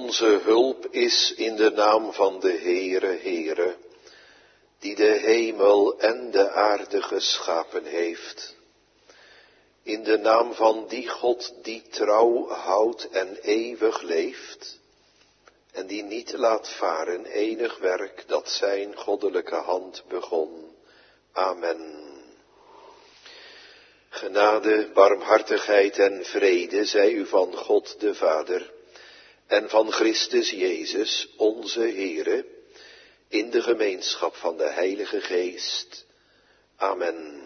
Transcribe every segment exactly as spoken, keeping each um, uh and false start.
Onze hulp is in de naam van de Heere, Heere, die de hemel en de aarde geschapen heeft. In de naam van die God die trouw houdt en eeuwig leeft, en die niet laat varen enig werk dat zijn goddelijke hand begon. Amen. Genade, barmhartigheid en vrede zij u van God de Vader en van Christus Jezus, onze Heere, in de gemeenschap van de Heilige Geest. Amen.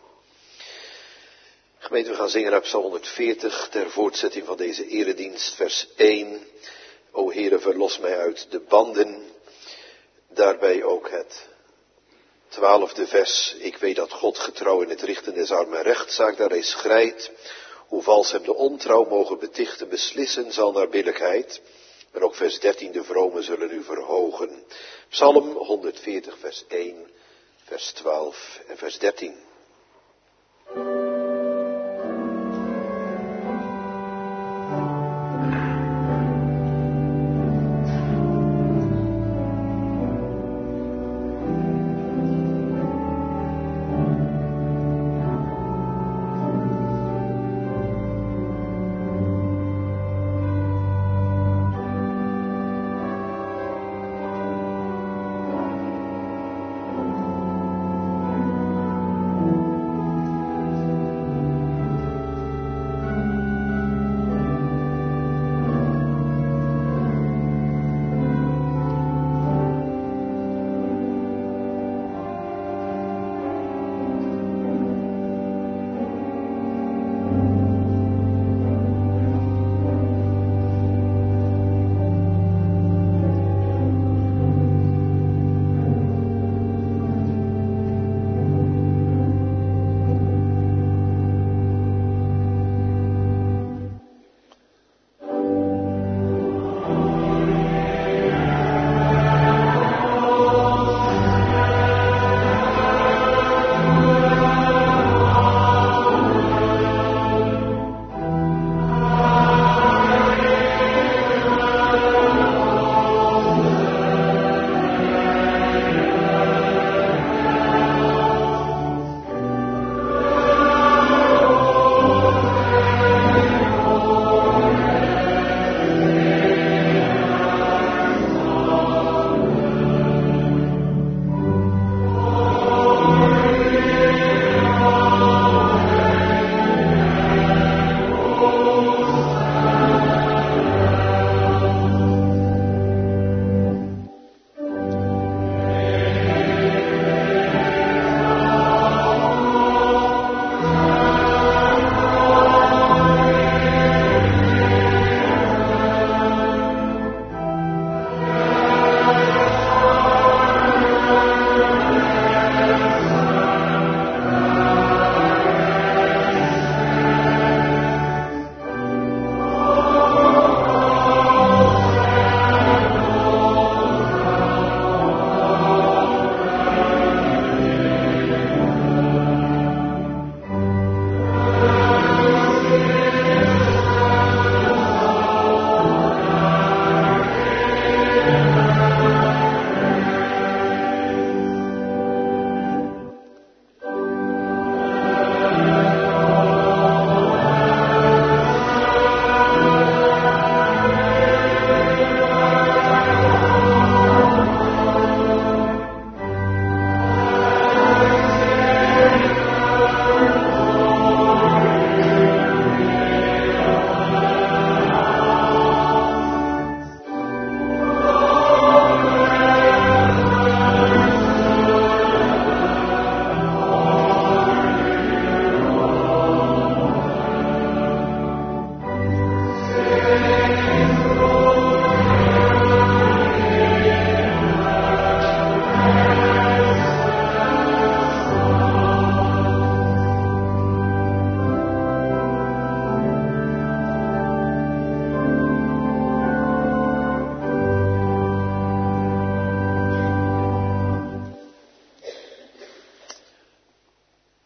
Gemeente, we gaan zingen uit Psalm honderdveertig ter voortzetting van deze eredienst, vers één. O Heere, verlos mij uit de banden. Daarbij ook het twaalfde vers. Ik weet dat God getrouw in het richten des armen rechtszaak daar hij schrijdt. Hoe vals hem de ontrouw mogen betichten, beslissen zal naar billijkheid. En ook vers dertien, de vromen zullen u verhogen. Psalm honderdveertig, vers één, vers twaalf en vers dertien.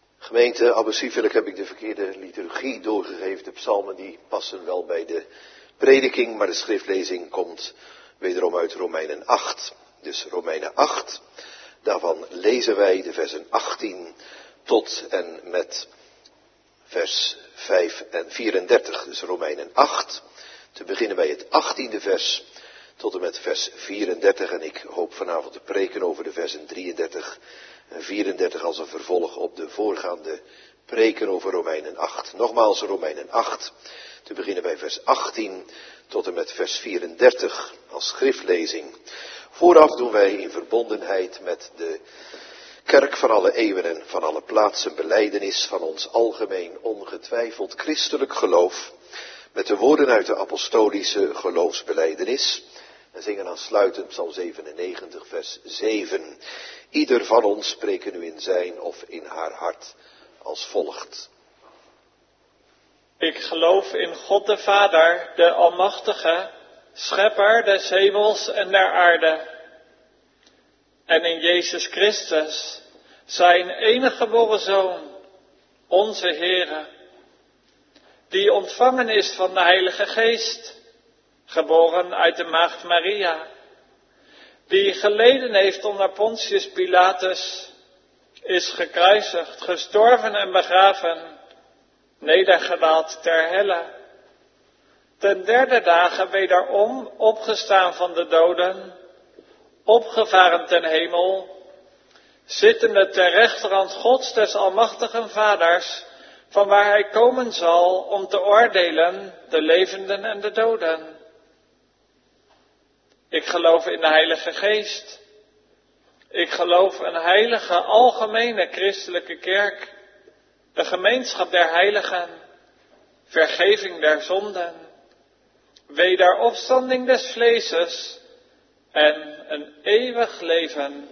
Gemeente, abusievelijk heb ik de verkeerde liturgie doorgegeven. De psalmen die passen wel bij de prediking, maar de schriftlezing komt wederom uit Romeinen acht. Dus Romeinen acht, daarvan lezen wij de versen achttien tot en met vers vijf en vierendertig. Dus Romeinen acht, te beginnen bij het achttiende vers tot en met vers vierendertig. En ik hoop vanavond te preken over de versen drieëndertig en vierendertig als een vervolg op de voorgaande preken over Romeinen acht. Nogmaals Romeinen acht, te beginnen bij vers achttien tot en met vers vierendertig als schriftlezing. Vooraf doen wij in verbondenheid met de kerk van alle eeuwen en van alle plaatsen belijdenis van ons algemeen ongetwijfeld christelijk geloof, met de woorden uit de apostolische geloofsbelijdenis, en zingen aansluitend Psalm zevenennegentig vers zeven. Ieder van ons spreken nu in zijn of in haar hart als volgt. Ik geloof in God de Vader, de Almachtige, Schepper des hemels en der aarde. En in Jezus Christus, zijn enige geboren Zoon, onze Heere, die ontvangen is van de Heilige Geest, geboren uit de Maagd Maria, die geleden heeft onder Pontius Pilatus, is gekruisigd, gestorven en begraven, nedergedaald ter helle, ten derde dagen wederom opgestaan van de doden, opgevaren ten hemel, zittende ter rechterhand Gods des almachtigen Vaders, van waar hij komen zal om te oordelen de levenden en de doden. Ik geloof in de Heilige Geest. Ik geloof een heilige, algemene christelijke kerk, de gemeenschap der heiligen, vergeving der zonden, wederopstanding des vleeses en een eeuwig leven.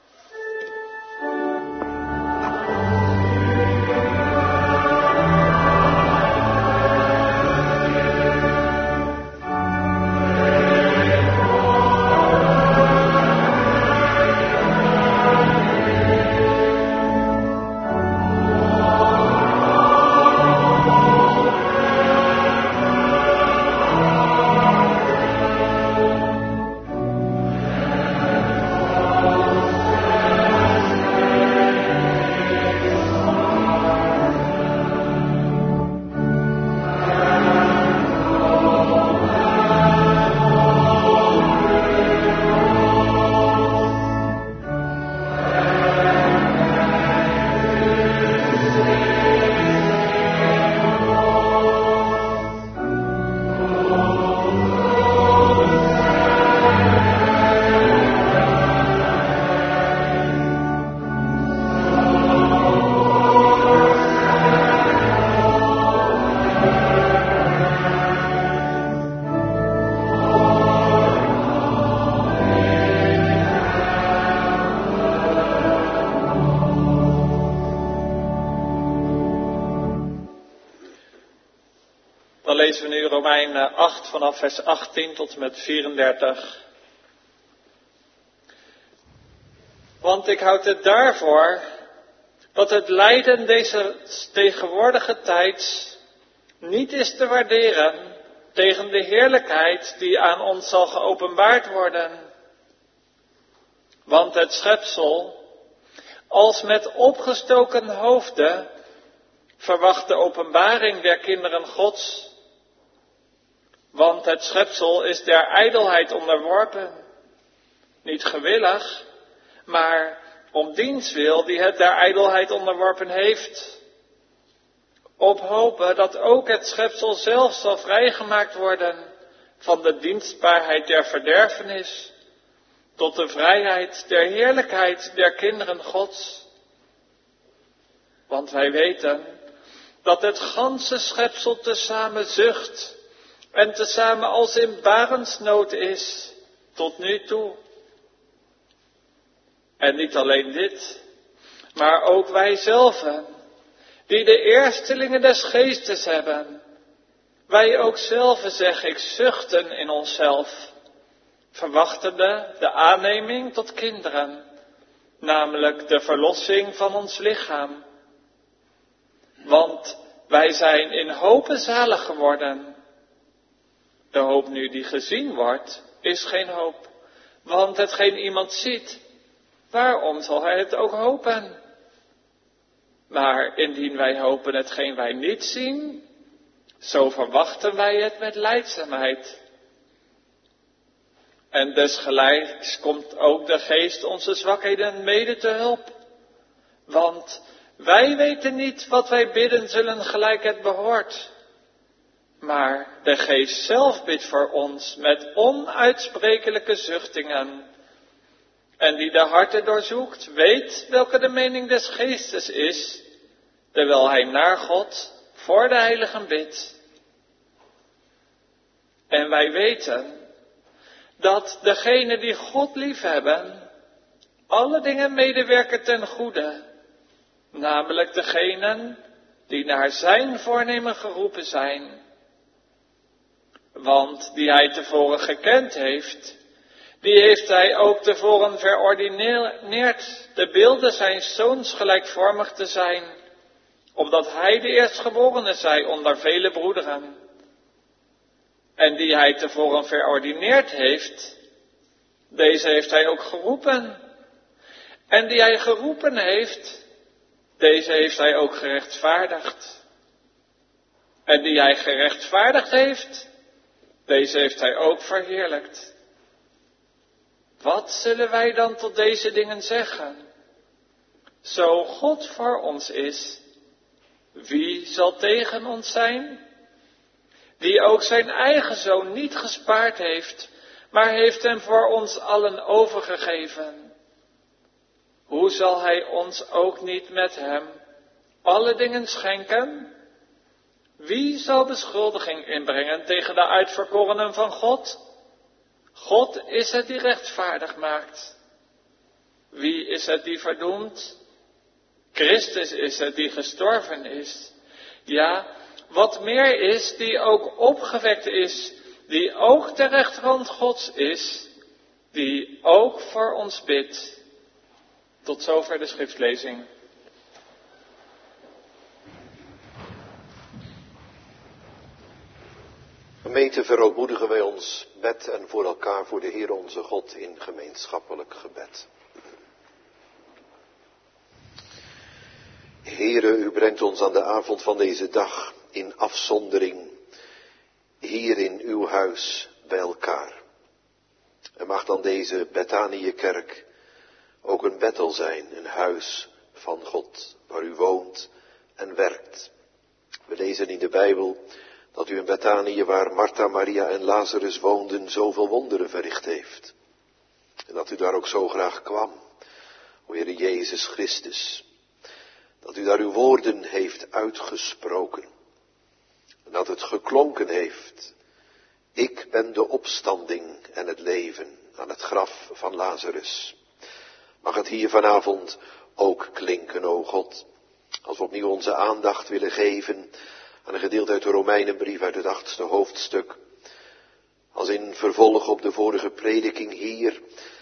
Lezen we nu Romeinen acht vanaf vers achttien tot en met vierendertig. Want ik houd het daarvoor dat het lijden deze tegenwoordige tijds niet is te waarderen tegen de heerlijkheid die aan ons zal geopenbaard worden. Want het schepsel, als met opgestoken hoofden, verwacht de openbaring der kinderen Gods. Want het schepsel is der ijdelheid onderworpen, niet gewillig, maar om diens wil die het der ijdelheid onderworpen heeft. Op hopen dat ook het schepsel zelf zal vrijgemaakt worden van de dienstbaarheid der verderfenis, tot de vrijheid der heerlijkheid der kinderen Gods. Want wij weten dat het ganse schepsel tezamen zucht en tezamen als in barensnood is, tot nu toe. En niet alleen dit, maar ook wij zelven, die de eerstelingen des geestes hebben. Wij ook zelven, zeg ik, zuchten in onszelf, verwachtende de aanneming tot kinderen, namelijk de verlossing van ons lichaam. Want wij zijn in hope zalig geworden. De hoop nu die gezien wordt, is geen hoop. Want hetgeen iemand ziet, waarom zal hij het ook hopen? Maar indien wij hopen hetgeen wij niet zien, zo verwachten wij het met lijdzaamheid. En desgelijks komt ook de Geest onze zwakheden mede te hulp. Want wij weten niet wat wij bidden zullen gelijk het behoort. Maar de Geest zelf bidt voor ons met onuitsprekelijke zuchtingen. En die de harten doorzoekt, weet welke de mening des Geestes is, terwijl hij naar God voor de heiligen bidt. En wij weten dat degenen die God liefhebben, alle dingen medewerken ten goede, namelijk degenen die naar zijn voornemen geroepen zijn. Want die hij tevoren gekend heeft, die heeft hij ook tevoren verordineerd de beelden zijn zoons gelijkvormig te zijn, opdat hij de eerstgeborene zij onder vele broederen. En die hij tevoren verordineerd heeft, deze heeft hij ook geroepen. En die hij geroepen heeft, deze heeft hij ook gerechtvaardigd. En die hij gerechtvaardigd heeft, deze heeft hij ook verheerlijkt. Wat zullen wij dan tot deze dingen zeggen? Zo God voor ons is, wie zal tegen ons zijn? Die ook zijn eigen zoon niet gespaard heeft, maar heeft hem voor ons allen overgegeven. Hoe zal hij ons ook niet met hem alle dingen schenken? Wie zal beschuldiging inbrengen tegen de uitverkorenen van God? God is het die rechtvaardig maakt. Wie is het die verdoemt? Christus is het die gestorven is. Ja, wat meer is, die ook opgewekt is, die ook ter rechterhand Gods is, die ook voor ons bidt. Tot zover de schriftlezing. Gemeente, verootmoedigen wij ons met en voor elkaar voor de Heer onze God in gemeenschappelijk gebed. Heere, u brengt ons aan de avond van deze dag in afzondering hier in uw huis bij elkaar. En mag dan deze Bethaniëkerk ook een Bethel zijn, een huis van God, waar u woont en werkt. We lezen in de Bijbel dat u in Bethanië, waar Martha, Maria en Lazarus woonden, zoveel wonderen verricht heeft. En dat u daar ook zo graag kwam, o Heere Jezus Christus. Dat u daar uw woorden heeft uitgesproken. En dat het geklonken heeft. Ik ben de opstanding en het leven aan het graf van Lazarus. Mag het hier vanavond ook klinken, o God. Als we opnieuw onze aandacht willen geven aan een gedeelte uit de Romeinenbrief uit het achtste hoofdstuk. Als in vervolg op de vorige prediking hier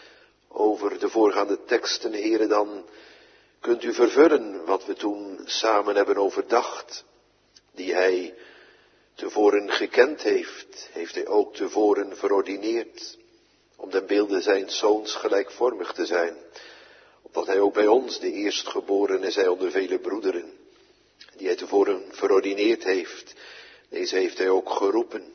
over de voorgaande teksten, Heere, dan kunt u vervullen wat we toen samen hebben overdacht. Die hij tevoren gekend heeft, heeft hij ook tevoren verordineerd. Om den beelde zijn zoons gelijkvormig te zijn. Opdat hij ook bij ons de eerstgeborene zij onder vele broederen. Die hij tevoren verordineerd heeft. Deze heeft hij ook geroepen.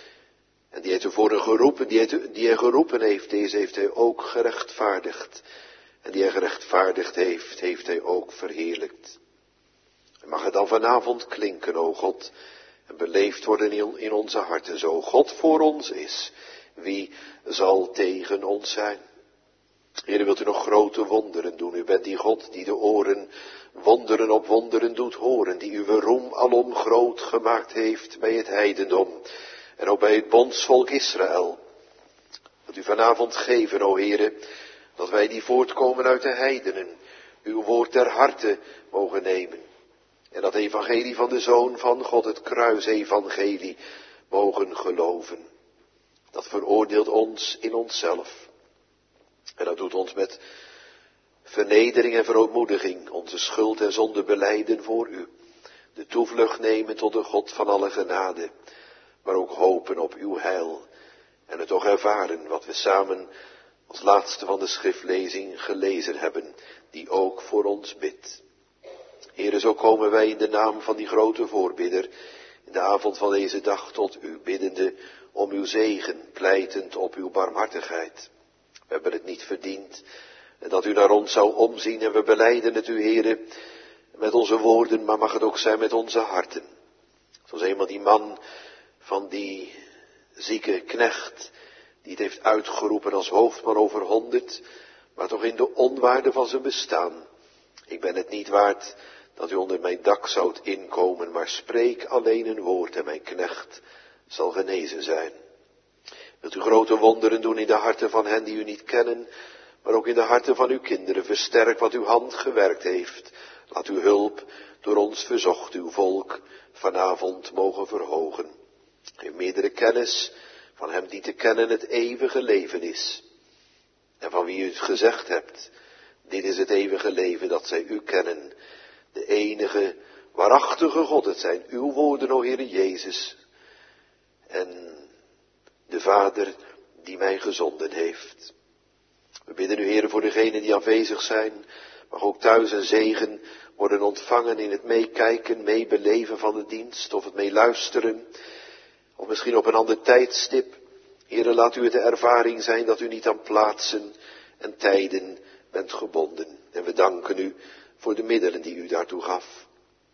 En die hij tevoren geroepen, die hij, te, die hij geroepen heeft, deze heeft hij ook gerechtvaardigd. En die hij gerechtvaardigd heeft, heeft hij ook verheerlijkt. En mag het dan vanavond klinken, o God, en beleefd worden in, in onze harten. Zo God voor ons is, wie zal tegen ons zijn? Heer, wilt u nog grote wonderen doen? U bent die God die de oren wonderen op wonderen doet horen, die uw roem alom groot gemaakt heeft bij het heidendom en ook bij het bondsvolk Israël. Dat u vanavond geven, o Heere, dat wij die voortkomen uit de heidenen, uw woord ter harte mogen nemen. En dat evangelie van de Zoon van God, het kruisevangelie, mogen geloven. Dat veroordeelt ons in onszelf. En dat doet ons met vernedering en verootmoediging onze schuld en zonde belijden voor u. De toevlucht nemen tot de God van alle genade. maar ook hopen op uw heil en het toch ervaren wat we samen als laatste van de schriftlezing gelezen hebben, die ook voor ons bidt. Heere, zo komen wij in de naam van die grote voorbidder in de avond van deze dag tot u, biddende om uw zegen, pleitend op uw barmhartigheid. We hebben het niet verdiend en dat u naar ons zou omzien en we belijden het u, Heere, met onze woorden, maar mag het ook zijn met onze harten. Zoals eenmaal die man van die zieke knecht, die het heeft uitgeroepen als hoofdman over honderd, maar toch in de onwaarde van zijn bestaan. Ik ben het niet waard dat u onder mijn dak zoudt inkomen, maar spreek alleen een woord en mijn knecht zal genezen zijn. Wilt u grote wonderen doen in de harten van hen die u niet kennen, maar ook in de harten van uw kinderen. Versterk wat uw hand gewerkt heeft. Laat uw hulp door ons verzocht uw volk vanavond mogen verhogen. Geef meerdere kennis van hem die te kennen het eeuwige leven is. En van wie u het gezegd hebt, dit is het eeuwige leven, dat zij u kennen. De enige waarachtige God, het zijn uw woorden, o Heere Jezus. En de Vader die mij gezonden heeft. We bidden u, Heere, voor degenen die aanwezig zijn. Mag ook thuis een zegen worden ontvangen in het meekijken, meebeleven van de dienst, of het meeluisteren. Of misschien op een ander tijdstip. Heere, laat u het de ervaring zijn dat u niet aan plaatsen en tijden bent gebonden. En we danken u voor de middelen die u daartoe gaf.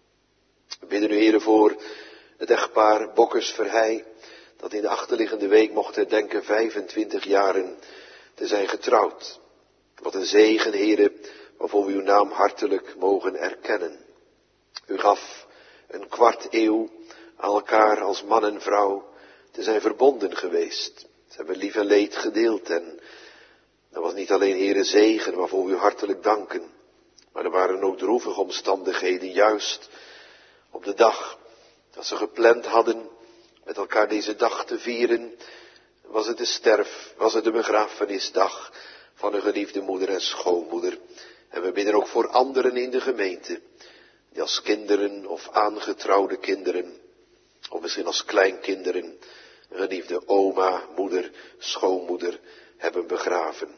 We bidden u, Heere, voor het echtpaar Bokkers-Verheij, dat in de achterliggende week mocht herdenken vijfentwintig jaren te zijn getrouwd. Wat een zegen, Heere, waarvoor we uw naam hartelijk mogen erkennen. U gaf een kwart eeuw aan elkaar als man en vrouw te zijn verbonden geweest. Ze hebben lief en leed gedeeld en dat was niet alleen, Heere, zegen waarvoor we u hartelijk danken, maar er waren ook droevige omstandigheden, juist op de dag dat ze gepland hadden met elkaar deze dag te vieren. Was het de sterf, was het de begrafenisdag van een geliefde moeder en schoonmoeder. En we bidden ook voor anderen in de gemeente, die als kinderen of aangetrouwde kinderen, of misschien als kleinkinderen, een geliefde oma, moeder, schoonmoeder hebben begraven.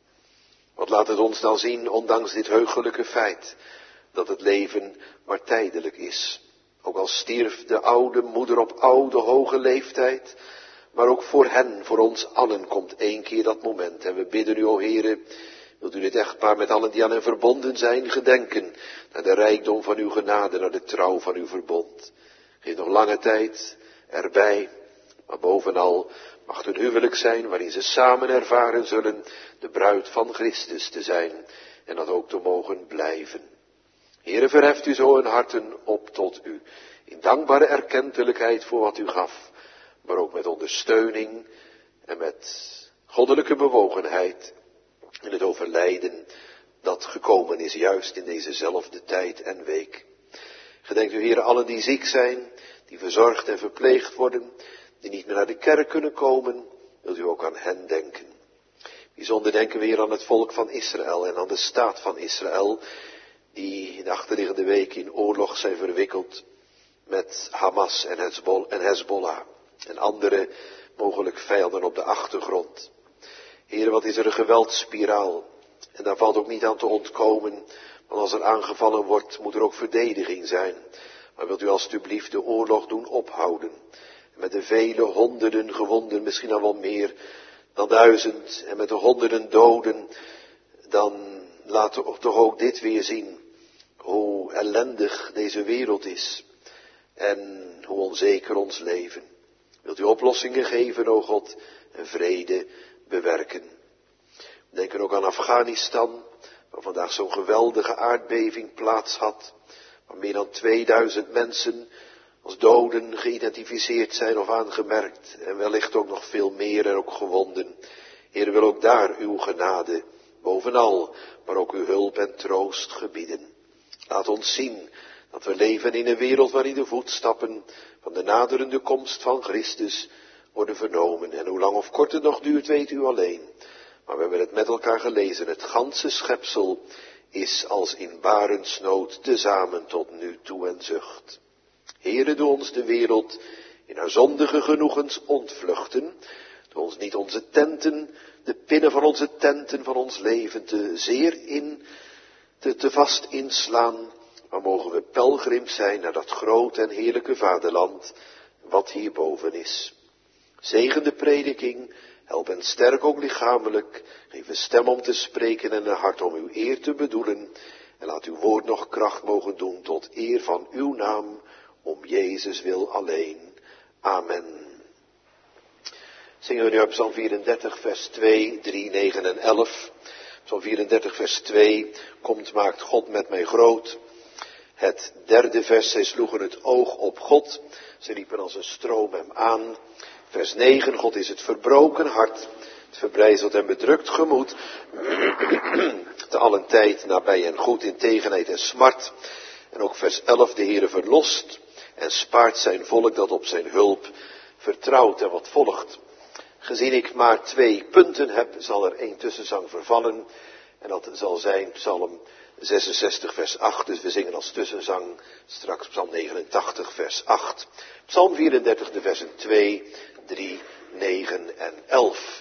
Wat laat het ons dan zien, ondanks dit heugelijke feit, dat het leven maar tijdelijk is. Ook al stierf de oude moeder op oude, hoge leeftijd, maar ook voor hen, voor ons allen, komt één keer dat moment. En we bidden u, o Heere, wilt u dit echtpaar met allen die aan hen verbonden zijn gedenken, naar de rijkdom van uw genade, naar de trouw van uw verbond. Geef nog lange tijd erbij, maar bovenal mag het een huwelijk zijn waarin ze samen ervaren zullen de bruid van Christus te zijn en dat ook te mogen blijven. Heere, verheft u zo hun harten op tot u, in dankbare erkentelijkheid voor wat u gaf, maar ook met ondersteuning en met goddelijke bewogenheid in het overlijden dat gekomen is, juist in dezezelfde tijd en week. Gedenkt u, Heere, allen die ziek zijn, die verzorgd en verpleegd worden, die niet meer naar de kerk kunnen komen, wilt u ook aan hen denken. Bijzonder denken we hier aan het volk van Israël en aan de staat van Israël, die in de achterliggende weken in oorlog zijn verwikkeld met Hamas en Hezbollah en andere mogelijk vijanden op de achtergrond. Heere, wat is er een geweldsspiraal en daar valt ook niet aan te ontkomen, want als er aangevallen wordt moet er ook verdediging zijn. Maar wilt u alstublieft de oorlog doen ophouden. En met de vele honderden gewonden, misschien al wel meer dan duizend, en met de honderden doden, dan laten we toch ook dit weer zien, hoe ellendig deze wereld is en hoe onzeker ons leven. Wilt u oplossingen geven, o God, en vrede bewerken. We denken ook aan Afghanistan, waar vandaag zo'n geweldige aardbeving plaats had, waar meer dan tweeduizend mensen als doden geïdentificeerd zijn of aangemerkt, en wellicht ook nog veel meer en ook gewonden. Heer, wil ook daar uw genade, bovenal, maar ook uw hulp en troost gebieden. Laat ons zien dat we leven in een wereld waarin de voetstappen van de naderende komst van Christus worden vernomen. En hoe lang of kort het nog duurt, weet u alleen. Maar we hebben het met elkaar gelezen. Het ganse schepsel is als in barensnood tezamen tot nu toe en zucht. Heere, doe ons de wereld in haar zondige genoegens ontvluchten, door ons niet onze tenten, de pinnen van onze tenten van ons leven te zeer in, te, te vast inslaan, maar mogen we pelgrims zijn naar dat grote en heerlijke vaderland, wat hierboven is. Zegen de prediking, help en sterk ook lichamelijk, geef een stem om te spreken en een hart om uw eer te bedoelen, en laat uw woord nog kracht mogen doen tot eer van uw naam, om Jezus wil alleen. Amen. Zingen we nu uit Psalm vierendertig, vers twee, drie, negen en elf. Psalm vierendertig, vers twee, komt, maakt God met mij groot. Het derde vers, zij sloegen het oog op God, ze liepen als een stroom hem aan. Vers negen, God is het verbroken hart, het verbrijzeld en bedrukt gemoed, te allen tijd nabij en goed in tegenheid en smart. En ook vers elf, de Heere verlost en spaart zijn volk dat op zijn hulp vertrouwt. En wat volgt. Gezien ik maar twee punten heb, zal er één tussenzang vervallen. En dat zal zijn Psalm zesenzestig vers acht. Dus we zingen als tussenzang straks Psalm negenentachtig vers acht. Psalm vierendertig de versen twee, drie, negen en elf.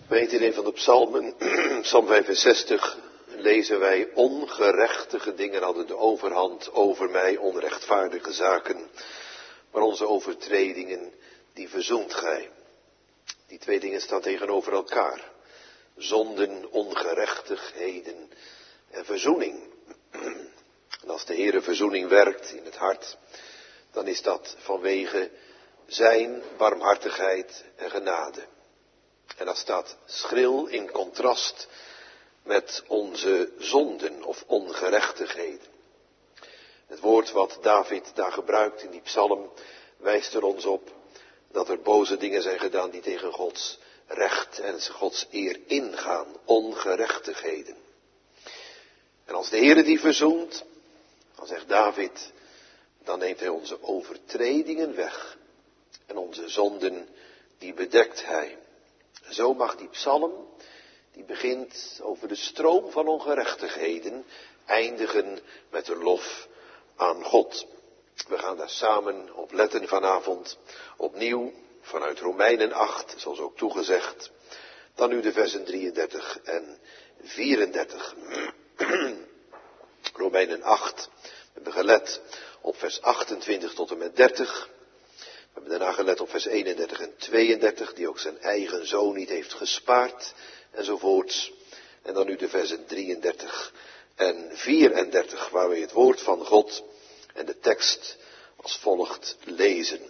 Weet in een van de psalmen, psalm vijfenzestig, lezen wij: ongerechtige dingen hadden de overhand over mij, onrechtvaardige zaken, maar onze overtredingen, die verzoent gij. Die twee dingen staan tegenover elkaar. Zonden, ongerechtigheden en verzoening. En als de Heere verzoening werkt in het hart, dan is dat vanwege zijn barmhartigheid en genade. En dat staat schril in contrast met onze zonden of ongerechtigheden. Het woord wat David daar gebruikt in die psalm wijst er ons op dat er boze dingen zijn gedaan die tegen Gods recht en Gods eer ingaan. Ongerechtigheden. En als de Heere die verzoent, dan zegt David, dan neemt hij onze overtredingen weg. En onze zonden, die bedekt hij. En zo mag die psalm, die begint over de stroom van ongerechtigheden, eindigen met een lof aan God. We gaan daar samen op letten vanavond, opnieuw vanuit Romeinen acht, zoals ook toegezegd. Dan nu de versen drieëndertig en vierendertig. Romeinen acht, we hebben gelet op vers achtentwintig tot en met dertig. We hebben daarna gelet op vers eenendertig en tweeëndertig, die ook zijn eigen zoon niet heeft gespaard, enzovoorts. En dan nu de versen drieëndertig en vierendertig, waar we het woord van God en de tekst als volgt lezen.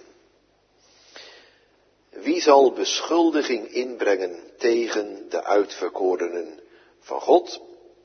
Wie zal beschuldiging inbrengen tegen de uitverkorenen van God?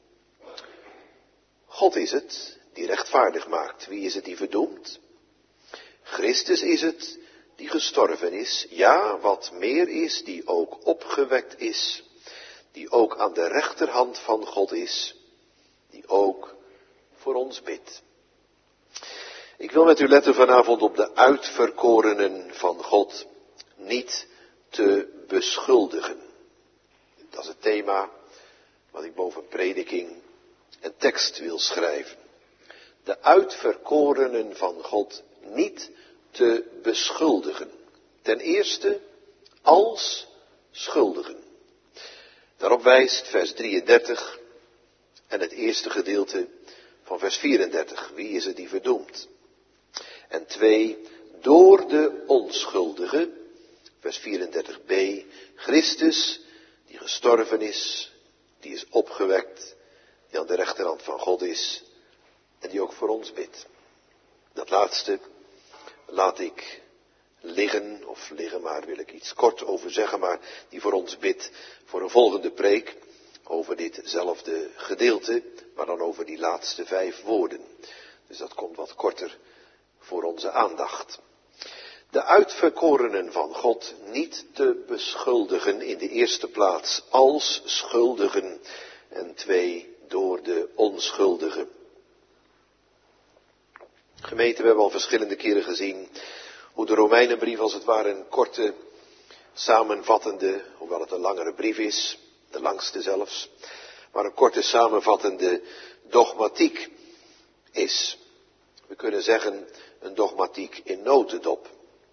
God is het die rechtvaardig maakt. Wie is het die verdoemt? Christus is het die gestorven is, ja, wat meer is, die ook opgewekt is, die ook aan de rechterhand van God is, die ook voor ons bidt. Ik wil met u letten vanavond op de uitverkorenen van God, niet te beschuldigen. Dat is het thema wat ik boven prediking en tekst wil schrijven. De uitverkorenen van God niet te beschuldigen. Ten eerste als schuldigen. Daarop wijst vers drieëndertig en het eerste gedeelte van vers vierendertig. Wie is het die verdoemt? En twee, door de onschuldige, vers vierendertig b, Christus, die gestorven is, die is opgewekt, die aan de rechterhand van God is en die ook voor ons bidt. Dat laatste laat ik liggen, of liggen maar wil ik iets kort over zeggen, maar die voor ons bidt voor een volgende preek over ditzelfde gedeelte, maar dan over die laatste vijf woorden. Dus dat komt wat korter voor onze aandacht. De uitverkorenen van God niet te beschuldigen in de eerste plaats als schuldigen en twee door de onschuldigen. Gemeente, we hebben al verschillende keren gezien hoe de Romeinenbrief als het ware een korte, samenvattende, hoewel het een langere brief is, de langste zelfs, maar een korte samenvattende dogmatiek is. We kunnen zeggen een dogmatiek in notendop.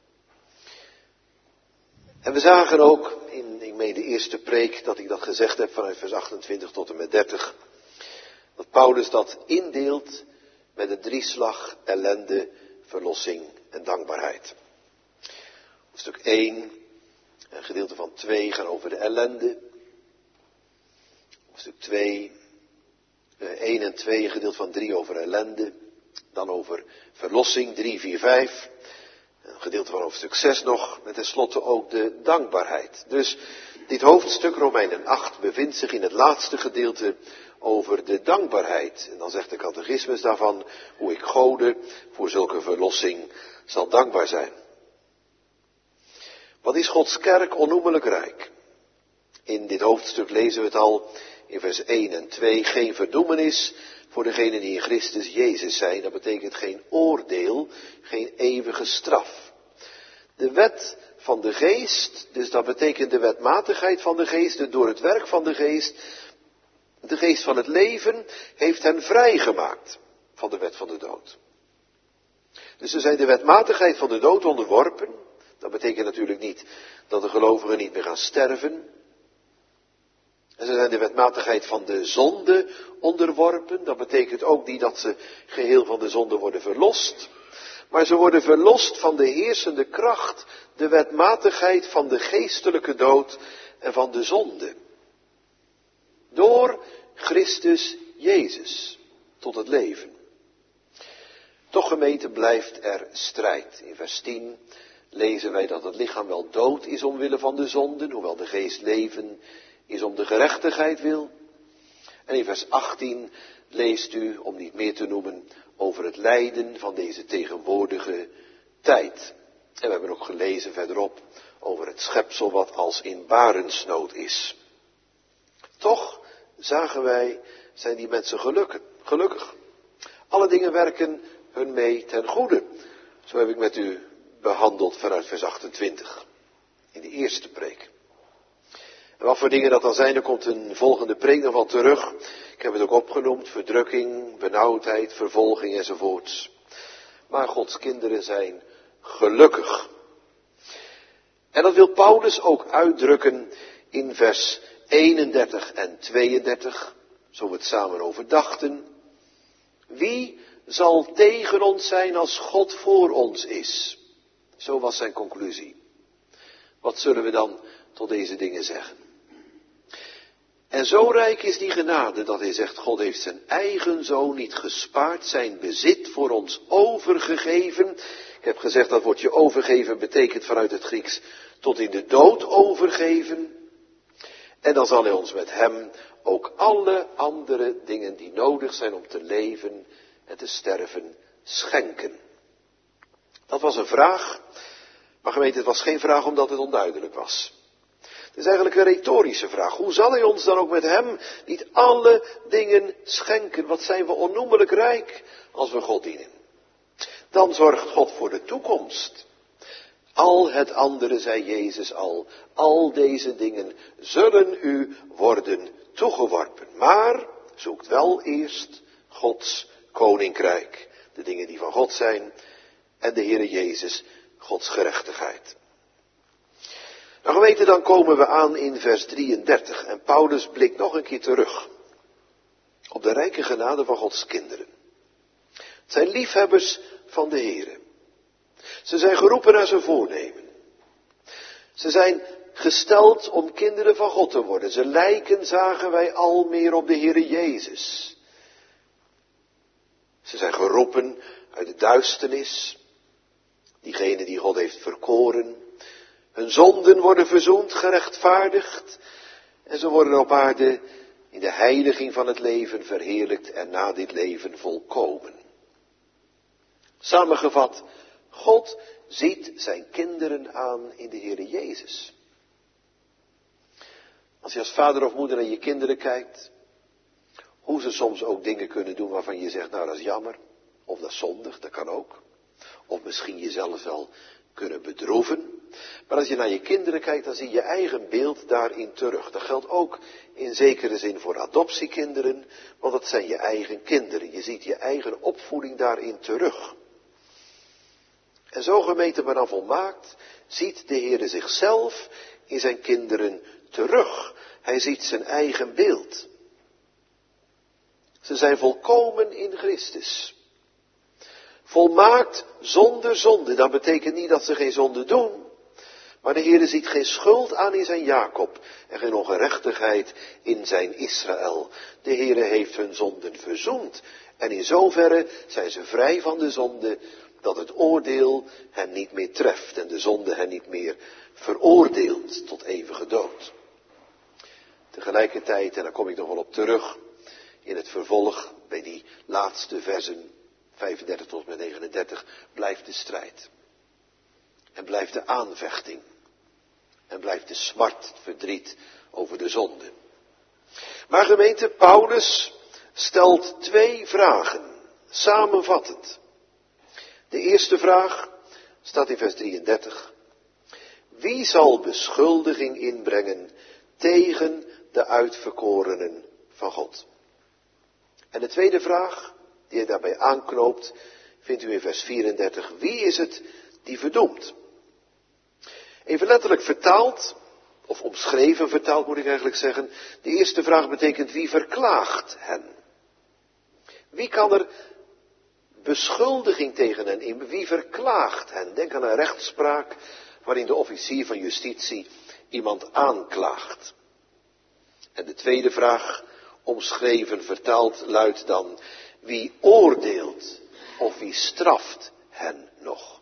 En we zagen ook in, ik meen de eerste preek, dat ik dat gezegd heb vanuit vers achtentwintig tot en met dertig, dat Paulus dat indeelt met een drieslag ellende, verlossing en dankbaarheid. Hoofdstuk één, een gedeelte van twee gaan over de ellende. Hoofdstuk twee, één en twee, een gedeelte van drie over ellende. Dan over verlossing, drie, vier, vijf. Een gedeelte van hoofdstuk zes nog, en tenslotte ook de dankbaarheid. Dus dit hoofdstuk, Romeinen acht, bevindt zich in het laatste gedeelte over de dankbaarheid. En dan zegt de catechismus daarvan, hoe ik Gode voor zulke verlossing zal dankbaar zijn. Wat is Gods kerk onnoemelijk rijk? In dit hoofdstuk lezen we het al in vers één en twee, geen verdoemenis voor degenen die in Christus Jezus zijn. Dat betekent geen oordeel, geen eeuwige straf. De wet van de geest, dus dat betekent de wetmatigheid van de geest, door het werk van de geest, de geest van het leven, heeft hen vrijgemaakt van de wet van de dood. Dus ze zijn de wetmatigheid van de dood onderworpen. Dat betekent natuurlijk niet dat de gelovigen niet meer gaan sterven. En ze zijn de wetmatigheid van de zonde onderworpen. Dat betekent ook niet dat ze geheel van de zonde worden verlost. Maar ze worden verlost van de heersende kracht, de wetmatigheid van de geestelijke dood en van de zonde. Door Christus Jezus tot het leven. Toch, gemeente, blijft er strijd. In vers tien lezen wij dat het lichaam wel dood is omwille van de zonden, hoewel de geest leven is om de gerechtigheid wil. En in vers achttien leest u, om niet meer te noemen, over het lijden van deze tegenwoordige tijd. En we hebben ook gelezen verderop over het schepsel wat als in barensnood is. Toch, zagen wij, zijn die mensen gelukkig. gelukkig. Alle dingen werken hun mee ten goede. Zo heb ik met u behandeld vanuit vers achtentwintig. In de eerste preek. En wat voor dingen dat dan zijn, er komt een volgende preek nog wel terug. Ik heb het ook opgenoemd, verdrukking, benauwdheid, vervolging enzovoorts. Maar Gods kinderen zijn gelukkig. En dat wil Paulus ook uitdrukken in vers eenendertig en tweeëndertig, zo we het samen overdachten. Wie zal tegen ons zijn als God voor ons is? Zo was zijn conclusie. Wat zullen we dan tot deze dingen zeggen? En zo rijk is die genade dat hij zegt, God heeft zijn eigen zoon niet gespaard, zijn bezit voor ons overgegeven. Ik heb gezegd dat woordje overgeven betekent vanuit het Grieks tot in de dood overgeven. En dan zal hij ons met hem ook alle andere dingen die nodig zijn om te leven en te sterven schenken. Dat was een vraag, maar gemeente, het was geen vraag omdat het onduidelijk was. Het is eigenlijk een retorische vraag. Hoe zal hij ons dan ook met hem niet alle dingen schenken? Wat zijn we onnoemelijk rijk als we God dienen. Dan zorgt God voor de toekomst. Al het andere, zei Jezus al, al deze dingen zullen u worden toegeworpen. Maar zoekt wel eerst Gods koninkrijk. De dingen die van God zijn en de Heere Jezus, Gods gerechtigheid. Nou geweten, dan komen we aan in vers drieëndertig en Paulus blikt nog een keer terug op de rijke genade van Gods kinderen. Het zijn liefhebbers van de Heere. Ze zijn geroepen naar zijn voornemen. Ze zijn gesteld om kinderen van God te worden. Ze lijken, zagen wij, al meer op de Heere Jezus. Ze zijn geroepen uit de duisternis, diegene die God heeft verkoren. Hun zonden worden verzoend, gerechtvaardigd. En ze worden op aarde in de heiliging van het leven verheerlijkt en na dit leven volkomen. Samengevat, God ziet zijn kinderen aan in de Heere Jezus. Als je als vader of moeder naar je kinderen kijkt, hoe ze soms ook dingen kunnen doen waarvan je zegt, nou dat is jammer, of dat is zondig, dat kan ook. Of misschien jezelf wel kunnen bedroeven. Maar als je naar je kinderen kijkt, dan zie je je eigen beeld daarin terug. Dat geldt ook in zekere zin voor adoptiekinderen, want dat zijn je eigen kinderen. Je ziet je eigen opvoeding daarin terug. En zo, gemeente, maar dan volmaakt, ziet de Heere zichzelf in zijn kinderen terug. Hij ziet zijn eigen beeld. Ze zijn volkomen in Christus. Volmaakt zonder zonde. Dat betekent niet dat ze geen zonde doen. Maar de Heere ziet geen schuld aan in zijn Jacob en geen ongerechtigheid in zijn Israël. De Heere heeft hun zonden verzoend. En in zoverre zijn ze vrij van de zonde dat het oordeel hen niet meer treft en de zonde hen niet meer veroordeelt tot eeuwige dood. Tegelijkertijd, en daar kom ik nog wel op terug, in het vervolg bij die laatste versen, vijfendertig tot en met negenendertig, blijft de strijd. En blijft de aanvechting. En blijft de smart, het verdriet over de zonde. Maar gemeente, Paulus stelt twee vragen, samenvattend. De eerste vraag staat in vers drieëndertig. Wie zal beschuldiging inbrengen tegen de uitverkorenen van God? En de tweede vraag, die hij daarbij aanknoopt, vindt u in vers vierendertig. Wie is het die verdoemt? Even letterlijk vertaald, Of omschreven vertaald moet ik eigenlijk zeggen. De eerste vraag betekent wie verklaagt hen? Wie kan er beschuldiging tegen hen in? Wie verklaagt hen? Denk aan een rechtspraak waarin de officier van justitie iemand aanklaagt. En de tweede vraag, omschreven vertaald, luidt dan: wie oordeelt of wie straft hen nog?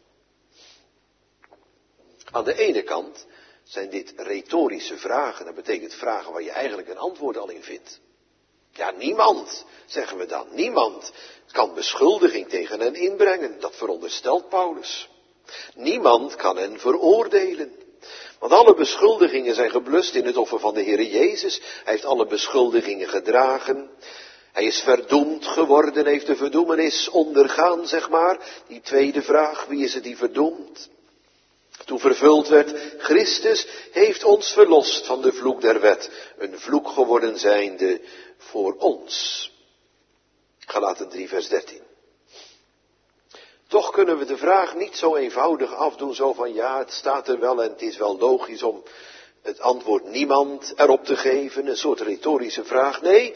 Aan de ene kant zijn dit retorische vragen. Dat betekent vragen waar je eigenlijk een antwoord al in vindt. Ja, niemand, zeggen we dan, niemand kan beschuldiging tegen hen inbrengen. Dat veronderstelt Paulus. Niemand kan hen veroordelen. Want alle beschuldigingen zijn geblust in het offer van de Heere Jezus. Hij heeft alle beschuldigingen gedragen. Hij is verdoemd geworden, heeft de verdoemenis ondergaan, zeg maar. Die tweede vraag, wie is het die verdoemt? Toen vervuld werd, Christus heeft ons verlost van de vloek der wet, een vloek geworden zijnde voor ons. Galaten drie vers dertien. Toch kunnen we de vraag niet zo eenvoudig afdoen, zo van ja, het staat er wel en het is wel logisch om het antwoord niemand erop te geven, een soort retorische vraag. Nee,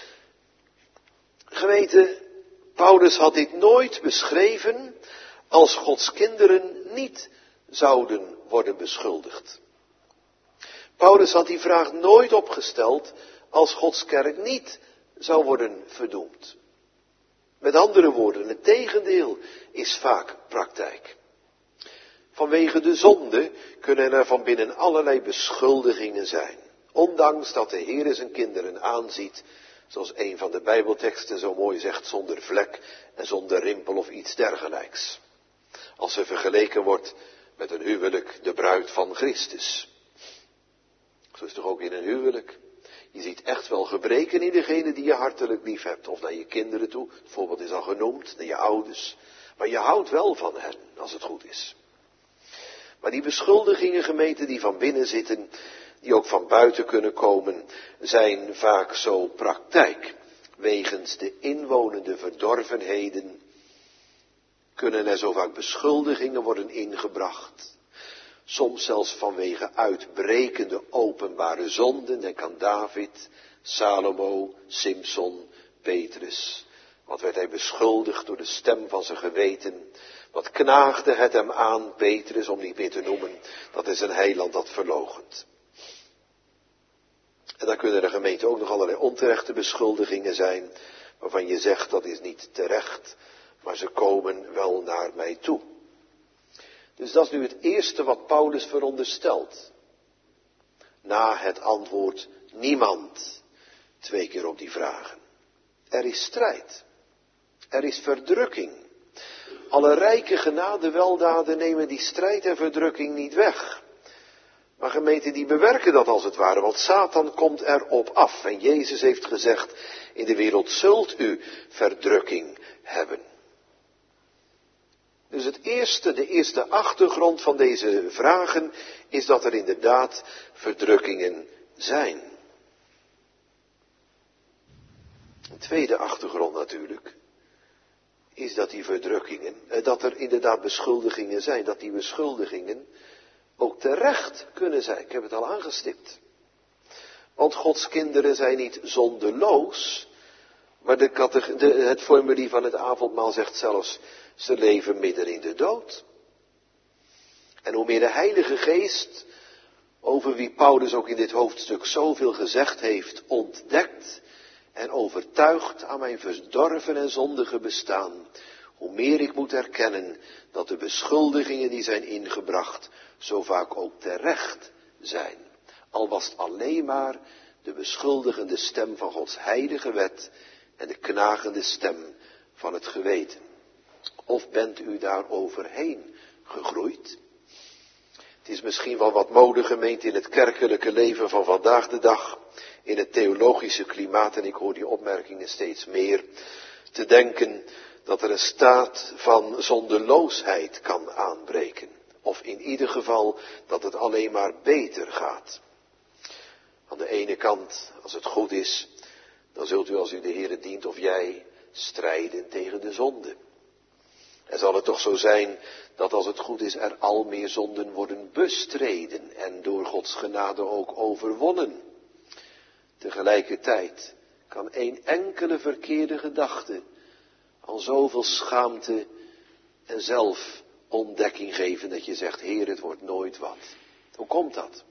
geweten, Paulus had dit nooit beschreven als Gods kinderen niet zouden worden beschuldigd. Paulus had die vraag nooit opgesteld als Gods kerk niet zou worden verdoemd. Met andere woorden, het tegendeel is vaak praktijk. Vanwege de zonde kunnen er van binnen allerlei beschuldigingen zijn. Ondanks dat de Heer zijn kinderen aanziet, zoals een van de Bijbelteksten zo mooi zegt, zonder vlek en zonder rimpel of iets dergelijks. Als er vergeleken wordt met een huwelijk, de bruid van Christus. Zo is het toch ook in een huwelijk. Je ziet echt wel gebreken in degene die je hartelijk lief hebt. Of naar je kinderen toe, het voorbeeld is al genoemd, naar je ouders. Maar je houdt wel van hen, als het goed is. Maar die beschuldigingen, gemeenten, die van binnen zitten, die ook van buiten kunnen komen, zijn vaak zo praktijk. Wegens de inwonende verdorvenheden kunnen er zo vaak beschuldigingen worden ingebracht. Soms zelfs vanwege uitbrekende openbare zonden. Denk aan David, Salomo, Simson, Petrus. Wat werd hij beschuldigd door de stem van zijn geweten? Wat knaagde het hem aan, Petrus, om niet meer te noemen, dat is een heiland dat verloochent. En dan kunnen er gemeente ook nog allerlei onterechte beschuldigingen zijn, waarvan je zegt dat is niet terecht, maar ze komen wel naar mij toe. Dus dat is nu het eerste wat Paulus veronderstelt. Na het antwoord niemand, twee keer op die vragen. Er is strijd. Er is verdrukking. Alle rijke genade weldaden nemen die strijd en verdrukking niet weg. Maar gemeenten die bewerken dat als het ware, want Satan komt erop af. En Jezus heeft gezegd, in de wereld zult u verdrukking hebben. Dus het eerste, de eerste achtergrond van deze vragen is dat er inderdaad verdrukkingen zijn. Een tweede achtergrond natuurlijk is dat die verdrukkingen, dat er inderdaad beschuldigingen zijn, dat die beschuldigingen ook terecht kunnen zijn. Ik heb het al aangestipt. Want Gods kinderen zijn niet zondeloos, maar de categ- de, het formulier van het avondmaal zegt zelfs, ze leven midden in de dood. En hoe meer de Heilige Geest, over wie Paulus ook in dit hoofdstuk zoveel gezegd heeft, ontdekt en overtuigt aan mijn verdorven en zondige bestaan, hoe meer ik moet erkennen dat de beschuldigingen die zijn ingebracht zo vaak ook terecht zijn. Al was het alleen maar de beschuldigende stem van Gods heilige wet en de knagende stem van het geweten. Of bent u daar overheen gegroeid? Het is misschien wel wat mode gemeend in het kerkelijke leven van vandaag de dag, in het theologische klimaat, en ik hoor die opmerkingen steeds meer, te denken dat er een staat van zondeloosheid kan aanbreken. Of in ieder geval dat het alleen maar beter gaat. Aan de ene kant, als het goed is, dan zult u als u de Heere dient of jij strijden tegen de zonde. Er zal het toch zo zijn dat als het goed is er al meer zonden worden bestreden en door Gods genade ook overwonnen. Tegelijkertijd kan één enkele verkeerde gedachte al zoveel schaamte en zelfontdekking geven dat je zegt, Heer, het wordt nooit wat. Hoe komt dat?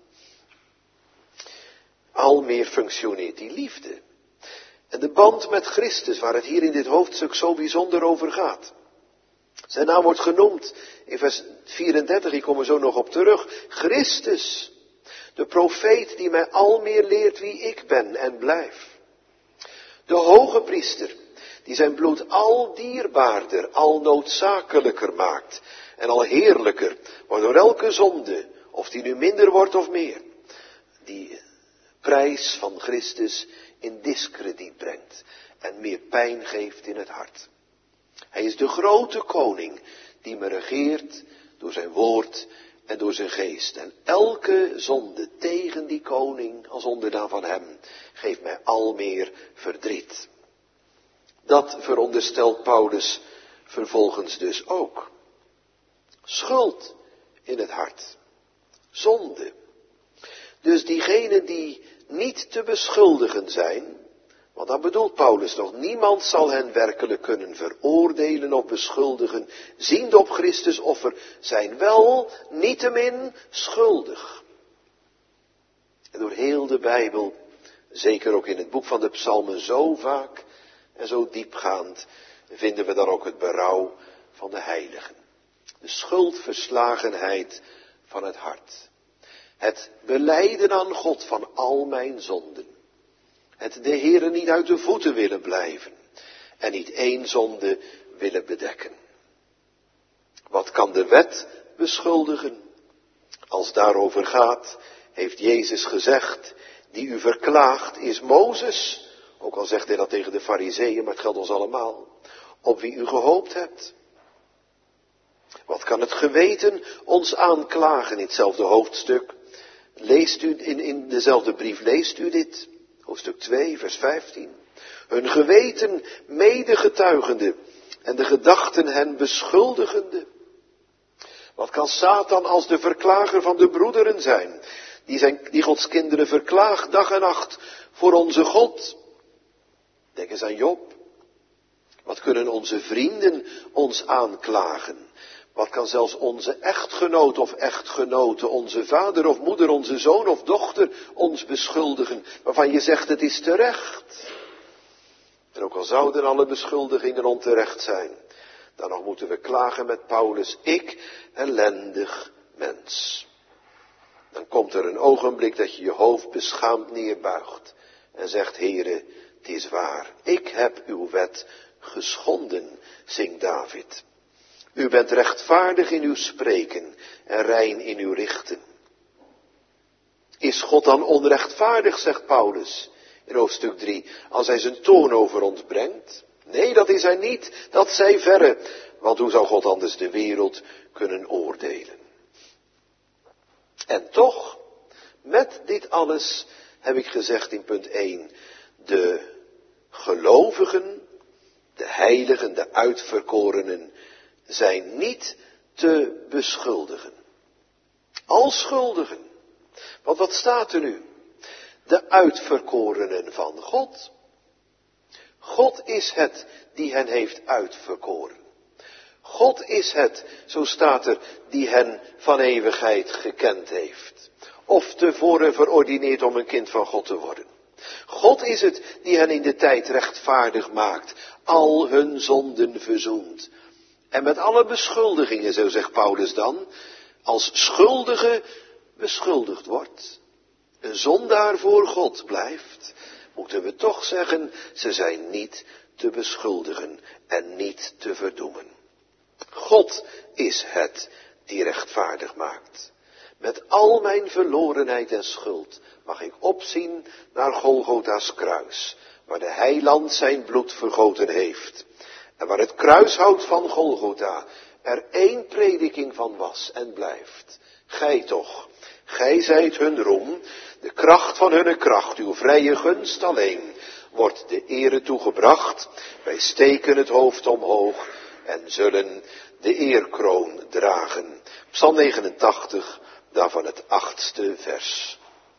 Al meer functioneert die liefde. En de band met Christus, waar het hier in dit hoofdstuk zo bijzonder over gaat. Zijn naam wordt genoemd in vers vierendertig, ik kom er zo nog op terug. Christus, de profeet die mij al meer leert wie ik ben en blijf. De hoge priester, die zijn bloed al dierbaarder, al noodzakelijker maakt. En al heerlijker, waardoor elke zonde, of die nu minder wordt of meer, die prijs van Christus in diskrediet brengt. En meer pijn geeft in het hart. Hij is de grote koning die me regeert door zijn woord en door zijn geest. En elke zonde tegen die koning als onderdaan van hem geeft mij al meer verdriet. Dat veronderstelt Paulus vervolgens dus ook. Schuld in het hart. Zonde. Dus diegenen die niet te beschuldigen zijn, want dan bedoelt Paulus nog, niemand zal hen werkelijk kunnen veroordelen of beschuldigen, ziende op Christus offer, zijn wel niettemin schuldig. En door heel de Bijbel, zeker ook in het boek van de Psalmen, zo vaak en zo diepgaand, vinden we dan ook het berouw van de heiligen. De schuldverslagenheid van het hart. Het belijden aan God van al mijn zonden. Het de Heere niet uit de voeten willen blijven. En niet één zonde willen bedekken. Wat kan de wet beschuldigen? Als daarover gaat, heeft Jezus gezegd, die u verklaagt is Mozes. Ook al zegt hij dat tegen de Farizeeën, maar het geldt ons allemaal. Op wie u gehoopt hebt. Wat kan het geweten ons aanklagen in hetzelfde hoofdstuk? Leest u in, in dezelfde brief, leest u dit? Hoofdstuk twee, vers vijftien. Hun geweten medegetuigende en de gedachten hen beschuldigende. Wat kan Satan als de verklager van de broederen zijn, die, zijn, die Gods kinderen verklaagt dag en nacht voor onze God? Denk eens aan Job. Wat kunnen onze vrienden ons aanklagen? Wat kan zelfs onze echtgenoot of echtgenote, onze vader of moeder, onze zoon of dochter ons beschuldigen, waarvan je zegt het is terecht? En ook al zouden alle beschuldigingen onterecht zijn, dan nog moeten we klagen met Paulus, ik ellendig mens. Dan komt er een ogenblik dat je je hoofd beschaamd neerbuigt en zegt, Heere, het is waar, ik heb uw wet geschonden, zingt David. U bent rechtvaardig in uw spreken en rein in uw richten. Is God dan onrechtvaardig, zegt Paulus in hoofdstuk drie, als hij zijn toorn over ons brengt? Nee, dat is hij niet, dat zij verre, want hoe zou God anders de wereld kunnen oordelen? En toch, met dit alles heb ik gezegd in punt één, de gelovigen, de heiligen, de uitverkorenen, zijn niet te beschuldigen. Als schuldigen. Want wat staat er nu? De uitverkorenen van God. God is het die hen heeft uitverkoren. God is het, zo staat er, die hen van eeuwigheid gekend heeft. Of tevoren verordineerd om een kind van God te worden. God is het die hen in de tijd rechtvaardig maakt, al hun zonden verzoent. En met alle beschuldigingen, zo zegt Paulus dan, als schuldige beschuldigd wordt, een zondaar voor God blijft, moeten we toch zeggen, ze zijn niet te beschuldigen en niet te verdoemen. God is het die rechtvaardig maakt. Met al mijn verlorenheid en schuld mag ik opzien naar Golgotha's kruis, waar de heiland zijn bloed vergoten heeft. En waar het kruishout van Golgotha er één prediking van was en blijft. Gij toch, gij zijt hun roem, de kracht van hunne kracht, uw vrije gunst alleen, wordt de ere toegebracht. Wij steken het hoofd omhoog en zullen de eerkroon dragen. Psalm negenentachtig, daarvan het achtste vers.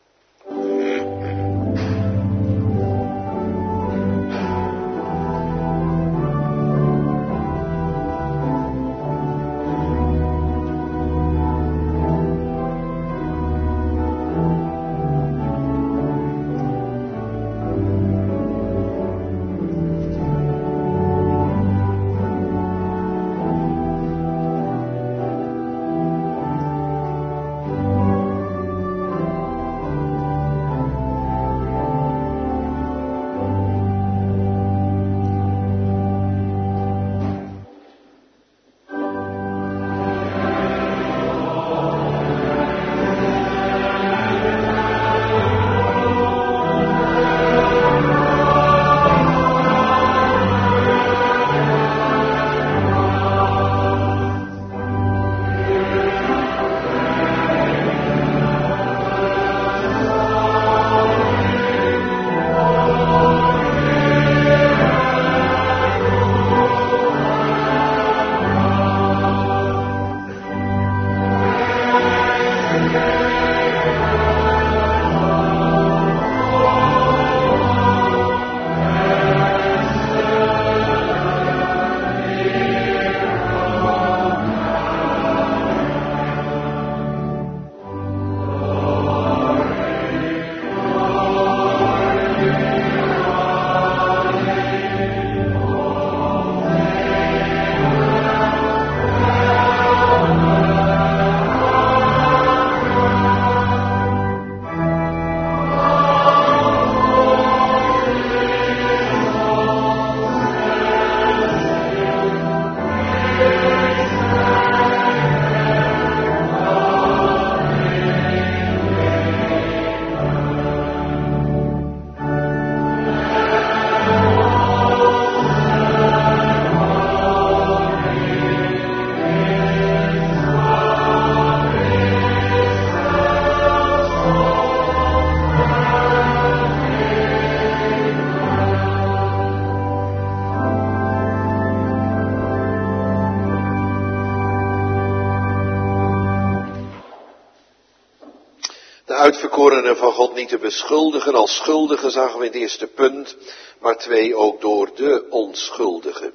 Uitverkorenen van God niet te beschuldigen als schuldigen, zagen we in het eerste punt, maar twee ook door de onschuldigen.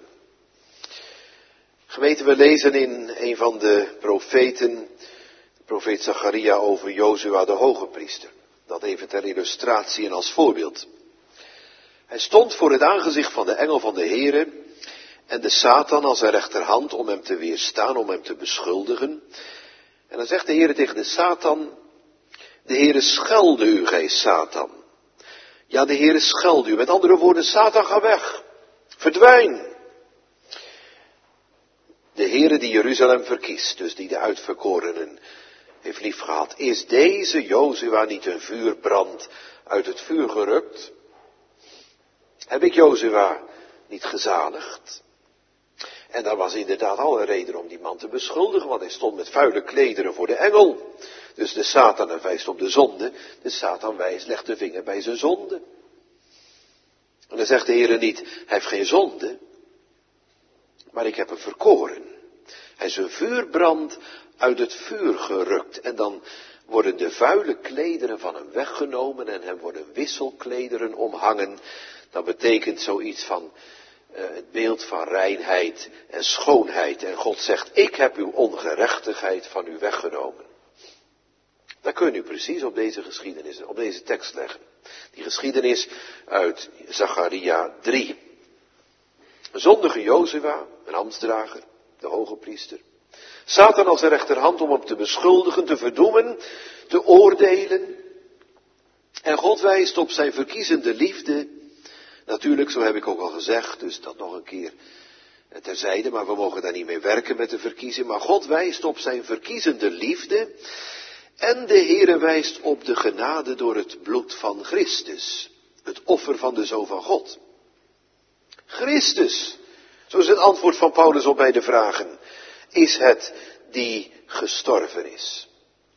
Gemeente, we lezen in een van de profeten, de profeet Zacharia, over Jozua de hoge priester. Dat even ter illustratie en als voorbeeld. Hij stond voor het aangezicht van de engel van de Heere en de Satan als zijn rechterhand om hem te weerstaan, om hem te beschuldigen. En dan zegt de Heere tegen de Satan: de Heere schelde u, gij Satan. Ja, de Heere schelde u. Met andere woorden, Satan, ga weg. Verdwijn. De Heere die Jeruzalem verkiest, dus die de uitverkorenen heeft liefgehad. Is deze Jozua niet een vuurbrand uit het vuur gerukt? Heb ik Jozua niet gezaligd? En daar was inderdaad al een reden om die man te beschuldigen, want hij stond met vuile klederen voor de engel. Dus de Satan wijst op de zonde, de Satan wijst, legt de vinger bij zijn zonde. En dan zegt de Heer niet, hij heeft geen zonde, maar ik heb hem verkoren. Hij is een vuurbrand uit het vuur gerukt. En dan worden de vuile klederen van hem weggenomen en hem worden wisselklederen omhangen. Dat betekent zoiets van uh, het beeld van reinheid en schoonheid. En God zegt, ik heb uw ongerechtigheid van u weggenomen. Dat kun je precies op deze geschiedenis, op deze tekst leggen. Die geschiedenis uit Zacharia drie. Een zondige Jozua, een ambtsdrager, de hoge priester. Satan als zijn rechterhand om hem te beschuldigen, te verdoemen, te oordelen. En God wijst op zijn verkiezende liefde. Natuurlijk, zo heb ik ook al gezegd, dus dat nog een keer terzijde, maar we mogen daar niet mee werken met de verkiezing. Maar God wijst op zijn verkiezende liefde. En de Heere wijst op de genade door het bloed van Christus. Het offer van de Zoon van God. Christus, zo is het antwoord van Paulus op beide vragen, is het die gestorven is.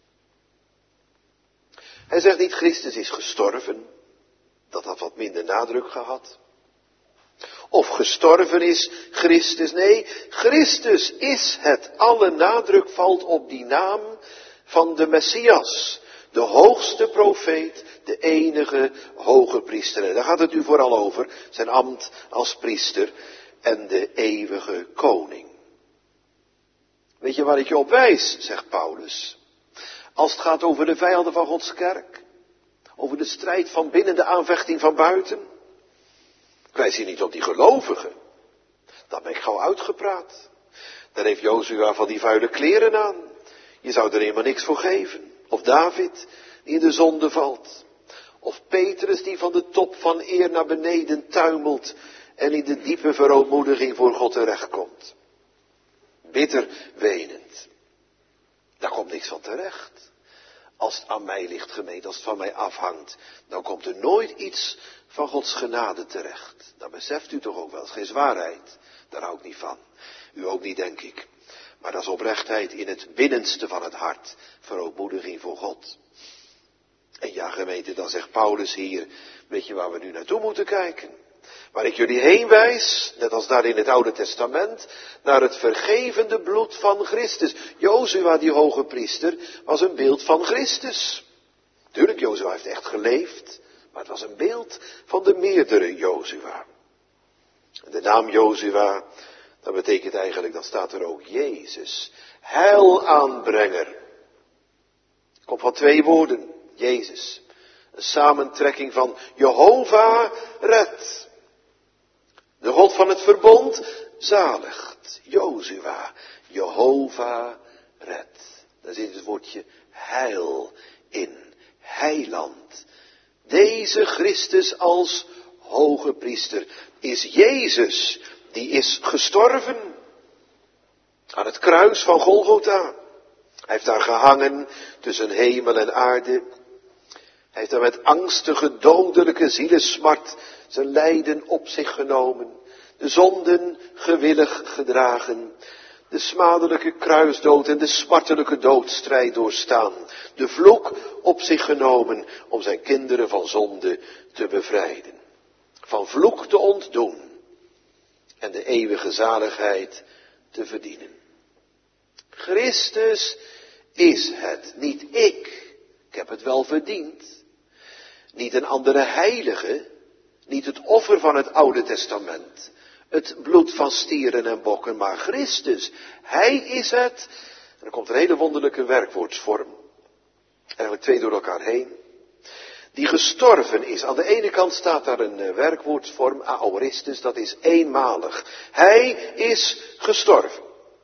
Hij zegt niet Christus is gestorven, dat had wat minder nadruk gehad. Of gestorven is Christus. Nee, Christus is het. Alle nadruk valt op die naam van de Messias. De hoogste profeet, de enige hoge priester. En daar gaat het u vooral over. Zijn ambt als priester en de eeuwige koning. Weet je waar ik je op wijs, zegt Paulus. Als het gaat over de vijanden van Gods kerk. Over de strijd van binnen, de aanvechting van buiten. Ik wijs hier niet op die gelovigen. Dat ben ik gauw uitgepraat. Daar heeft Jozua van die vuile kleren aan. Je zou er helemaal niks voor geven. Of David, die in de zonde valt. Of Petrus, die van de top van eer naar beneden tuimelt. En in de diepe verootmoediging voor God terechtkomt. Bitter wenend. Daar komt niks van terecht. Als het aan mij ligt, gemeente, als het van mij afhangt, dan komt er nooit iets van Gods genade terecht. Dat beseft u toch ook wel, het is geen zwaarheid. Daar hou ik niet van. U ook niet, denk ik. Maar dat is oprechtheid in het binnenste van het hart. Verootmoediging voor God. En ja, gemeente, dan zegt Paulus hier, weet je waar we nu naartoe moeten kijken? Waar ik jullie heen wijs, net als daar in het Oude Testament, naar het vergevende bloed van Christus. Jozua, die hoge priester, was een beeld van Christus. Tuurlijk, Jozua heeft echt geleefd, maar het was een beeld van de meerdere Jozua. De naam Jozua, dat betekent eigenlijk, dat staat er ook, Jezus, heilaanbrenger. Komt van twee woorden, Jezus. Een samentrekking van Jehovah red. De God van het verbond zaligt. Jozua, Jehovah red. Daar zit het woordje heil in. Heiland. Deze Christus als hoge priester is Jezus. Die is gestorven. Aan het kruis van Golgotha. Hij heeft daar gehangen tussen hemel en aarde. Hij heeft daar met angstige, dodelijke zielesmart zijn lijden op zich genomen. De zonden gewillig gedragen. De smadelijke kruisdood en de smartelijke doodstrijd doorstaan. De vloek op zich genomen om zijn kinderen van zonde te bevrijden. Van vloek te ontdoen. En de eeuwige zaligheid te verdienen. Christus is het, niet ik. Ik heb het wel verdiend. Niet een andere heilige, niet het offer van het Oude Testament, het bloed van stieren en bokken, maar Christus. Hij is het. En er komt een hele wonderlijke werkwoordsvorm, eigenlijk twee door elkaar heen, die gestorven is. Aan de ene kant staat daar een werkwoordsvorm, aoristus, dat is eenmalig. Hij is gestorven.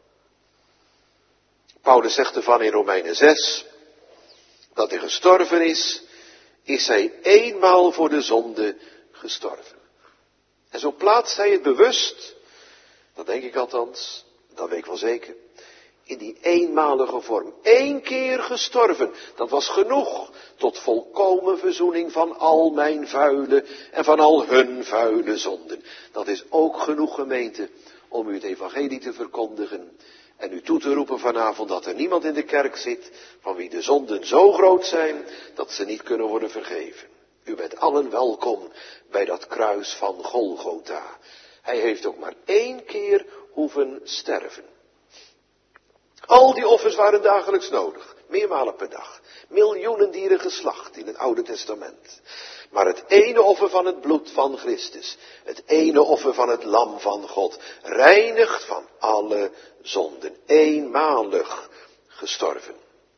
Paulus zegt ervan in Romeinen zes, dat hij gestorven is, is hij eenmaal voor de zonde gestorven. En zo plaatst hij het bewust, dat denk ik althans, dat weet ik wel zeker, in die eenmalige vorm. Eén keer gestorven, dat was genoeg tot volkomen verzoening van al mijn vuile en van al hun vuile zonden. Dat is ook genoeg, gemeente, om u het evangelie te verkondigen en u toe te roepen vanavond dat er niemand in de kerk zit van wie de zonden zo groot zijn dat ze niet kunnen worden vergeven. U bent allen welkom bij dat kruis van Golgotha. Hij heeft ook maar één keer hoeven sterven. Al die offers waren dagelijks nodig, meermalen per dag. Miljoenen dieren geslacht in het Oude Testament. Maar het ene offer van het bloed van Christus, het ene offer van het lam van God, reinigt van alle zonden. Eenmalig gestorven.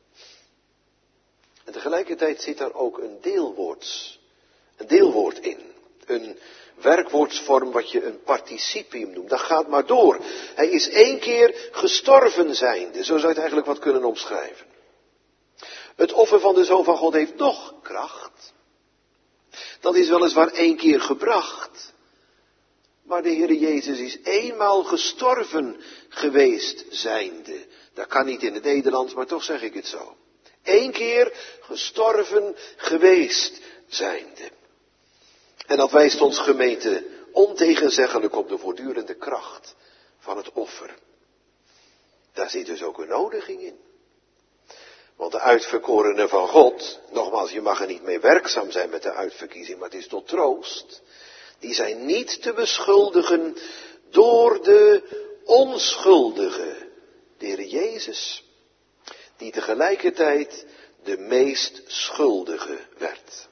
En tegelijkertijd zit daar ook een deelwoord, een deelwoord in. Een werkwoordsvorm wat je een participium noemt. Dat gaat maar door. Hij is één keer gestorven zijnde. Zo zou je het eigenlijk wat kunnen omschrijven. Het offer van de Zoon van God heeft nog kracht. Dat is weliswaar één keer gebracht. Maar de Heere Jezus is eenmaal gestorven geweest zijnde. Dat kan niet in het Nederlands, maar toch zeg ik het zo. Eén keer gestorven geweest zijnde. En dat wijst ons, gemeente, ontegenzeggelijk op de voortdurende kracht van het offer. Daar zit dus ook een nodiging in. Want de uitverkorenen van God, nogmaals, je mag er niet mee werkzaam zijn met de uitverkiezing, maar het is tot troost. Die zijn niet te beschuldigen door de onschuldige, de Heer Jezus, die tegelijkertijd de meest schuldige werd.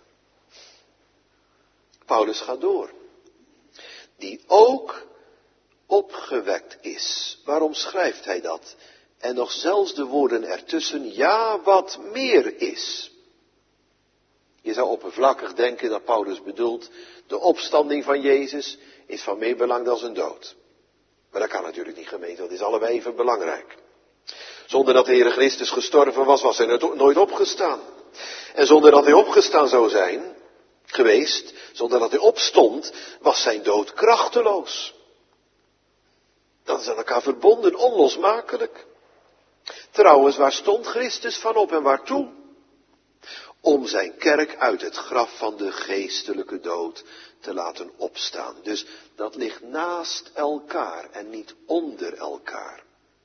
Paulus gaat door. Die ook opgewekt is. Waarom schrijft hij dat? En nog zelfs de woorden ertussen, ja, wat meer is. Je zou oppervlakkig denken dat Paulus bedoelt, de opstanding van Jezus is van meer belang dan zijn dood. Maar dat kan natuurlijk niet, gemeente, dat is allebei even belangrijk. Zonder dat de Heer Christus gestorven was, was hij nooit opgestaan. En zonder dat hij opgestaan zou zijn geweest, zonder dat hij opstond, was zijn dood krachteloos. Dat is aan elkaar verbonden, onlosmakelijk. Trouwens, waar stond Christus van op en waartoe? Om zijn kerk uit het graf van de geestelijke dood te laten opstaan. Dus dat ligt naast elkaar en niet onder elkaar.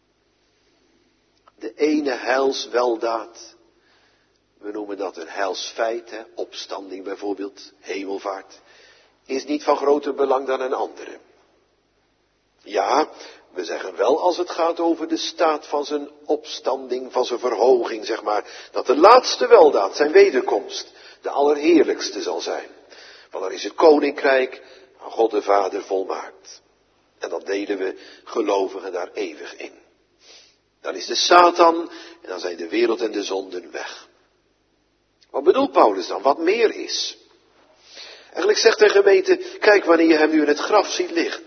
De ene heilsweldaad, we noemen dat een heilsfeit, hè, opstanding bijvoorbeeld, hemelvaart, is niet van groter belang dan een andere. Ja, we zeggen wel als het gaat over de staat van zijn opstanding, van zijn verhoging, zeg maar, dat de laatste weldaad, zijn wederkomst, de allerheerlijkste zal zijn. Want dan is het koninkrijk aan God de Vader volmaakt. En dat delen we gelovigen daar eeuwig in. Dan is de Satan en dan zijn de wereld en de zonden weg. Wat bedoelt Paulus dan? Wat meer is? Eigenlijk zegt de gemeente, kijk wanneer je hem nu in het graf ziet liggen.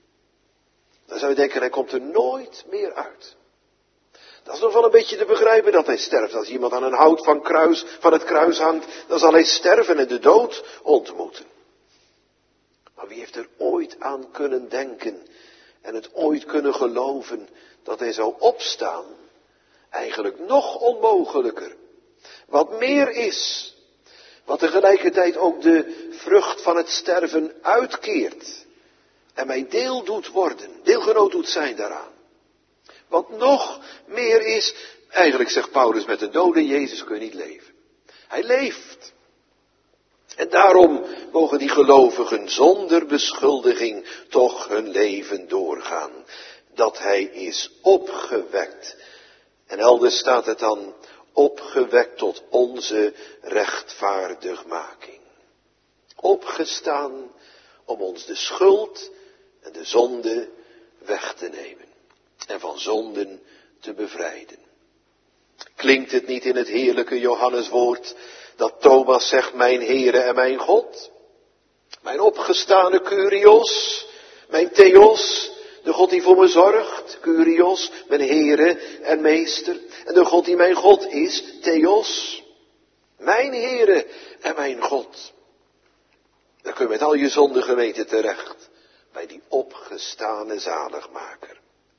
Dan zou je denken, hij komt er nooit meer uit. Dat is nog wel een beetje te begrijpen dat hij sterft. Als iemand aan een hout van, kruis, van het kruis hangt, dan zal hij sterven en de dood ontmoeten. Maar wie heeft er ooit aan kunnen denken en het ooit kunnen geloven dat hij zou opstaan? Eigenlijk nog onmogelijker. Wat meer is, wat tegelijkertijd ook de vrucht van het sterven uitkeert. En mij deel doet worden, deelgenoot doet zijn daaraan. Wat nog meer is, eigenlijk zegt Paulus, met de dode Jezus kun je niet leven. Hij leeft. En daarom mogen die gelovigen zonder beschuldiging toch hun leven doorgaan. Dat hij is opgewekt. En elders staat het dan, opgewekt tot onze rechtvaardigmaking. Opgestaan om ons de schuld en de zonde weg te nemen. En van zonden te bevrijden. Klinkt het niet in het heerlijke Johanneswoord dat Thomas zegt, mijn Heere en mijn God? Mijn opgestane Kyrios, mijn Theos, de God die voor me zorgt, Kyrios, mijn Heere en Meester. En de God die mijn God is, Theos, mijn Heere en mijn God. Dan kun je met al je zonden geweten terecht bij die opgestane zaligmaker.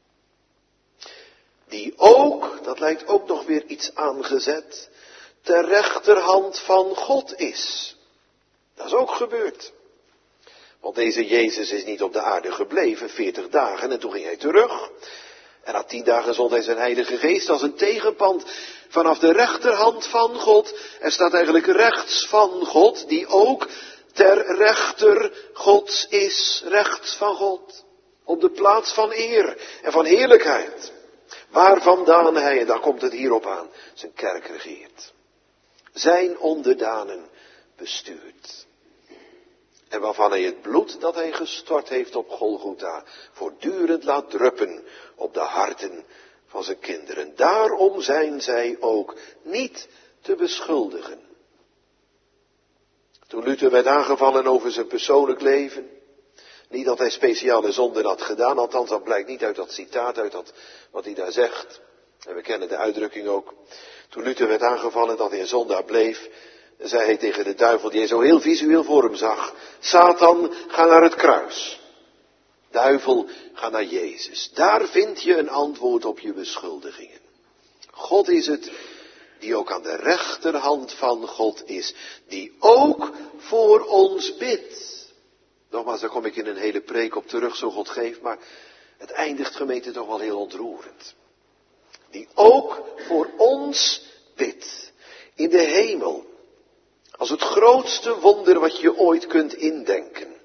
Die ook, dat lijkt ook nog weer iets aangezet, ter rechterhand van God is. Dat is ook gebeurd. Want deze Jezus is niet op de aarde gebleven, veertig dagen, en toen ging hij terug. En na tien dagen zond hij zijn Heilige Geest als een tegenpand vanaf de rechterhand van God. Er staat eigenlijk rechts van God, die ook ter rechter Gods is, rechts van God. Op de plaats van eer en van heerlijkheid. Waar vandaan hij, en daar komt het hierop aan, zijn kerk regeert. Zijn onderdanen bestuurt. En waarvan hij het bloed dat hij gestort heeft op Golgotha voortdurend laat druppen op de harten van zijn kinderen. Daarom zijn zij ook niet te beschuldigen. Toen Luther werd aangevallen over zijn persoonlijk leven, niet dat hij speciale zonden had gedaan, althans dat blijkt niet uit dat citaat, uit dat wat hij daar zegt. En we kennen de uitdrukking ook. Toen Luther werd aangevallen dat hij een zondaar bleef, zei hij tegen de duivel, die hij zo heel visueel voor hem zag, Satan, ga naar het kruis. Duivel, ga naar Jezus. Daar vind je een antwoord op je beschuldigingen. God is het die ook aan de rechterhand van God is, die ook voor ons bidt. Nogmaals, daar kom ik in een hele preek op terug, zo God geeft, maar het eindigt, gemeente, toch wel heel ontroerend. Die ook voor ons bidt. In de hemel. Als het grootste wonder wat je ooit kunt indenken.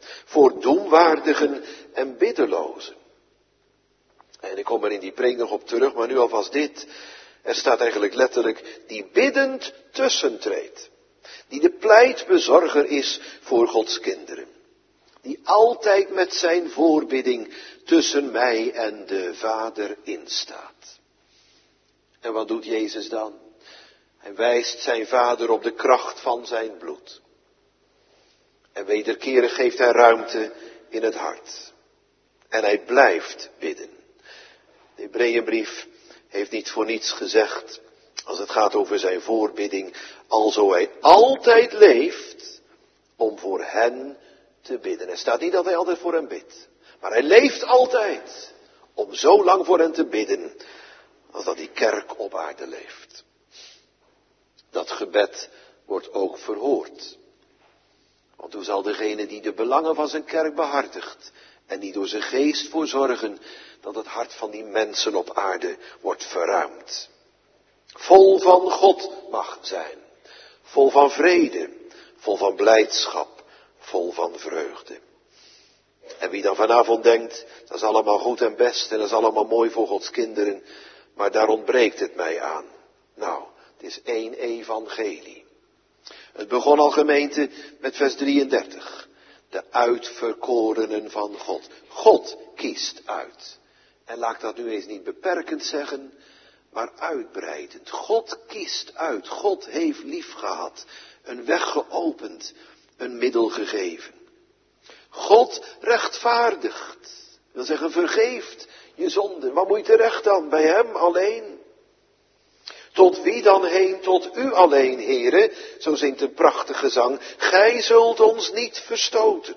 voor doemwaardigen en biddelozen. En ik kom er in die preek nog op terug, maar nu alvast dit. Er staat eigenlijk letterlijk, die biddend tussentreedt. Die de pleitbezorger is voor Gods kinderen. Die altijd met zijn voorbidding tussen mij en de Vader instaat. En wat doet Jezus dan? Hij wijst zijn Vader op de kracht van zijn bloed. En wederkerig geeft hij ruimte in het hart. En hij blijft bidden. De Hebreeënbrief heeft niet voor niets gezegd, als het gaat over zijn voorbidding, alzo hij altijd leeft om voor hen te bidden. Er staat niet dat hij altijd voor hen bidt, maar hij leeft altijd om zo lang voor hen te bidden, als dat die kerk op aarde leeft. Dat gebed wordt ook verhoord. Want hoe zal degene die de belangen van zijn kerk behartigt en die door zijn geest voor zorgen, dat het hart van die mensen op aarde wordt verruimd. Vol van God mag zijn. Vol van vrede. Vol van blijdschap. Vol van vreugde. En wie dan vanavond denkt, dat is allemaal goed en best en dat is allemaal mooi voor Gods kinderen, maar daar ontbreekt het mij aan. Nou, het is één evangelie. Het begon al, gemeente, met vers drieëndertig. De uitverkorenen van God. God kiest uit. En laat ik dat nu eens niet beperkend zeggen, maar uitbreidend. God kiest uit. God heeft lief gehad. Een weg geopend. Een middel gegeven. God rechtvaardigt. Wil zeggen, vergeeft je zonden. Waar moet je terecht dan? Bij hem alleen. Tot wie dan heen? Tot u alleen, heren. Zo zingt een prachtige zang. Gij zult ons niet verstoten.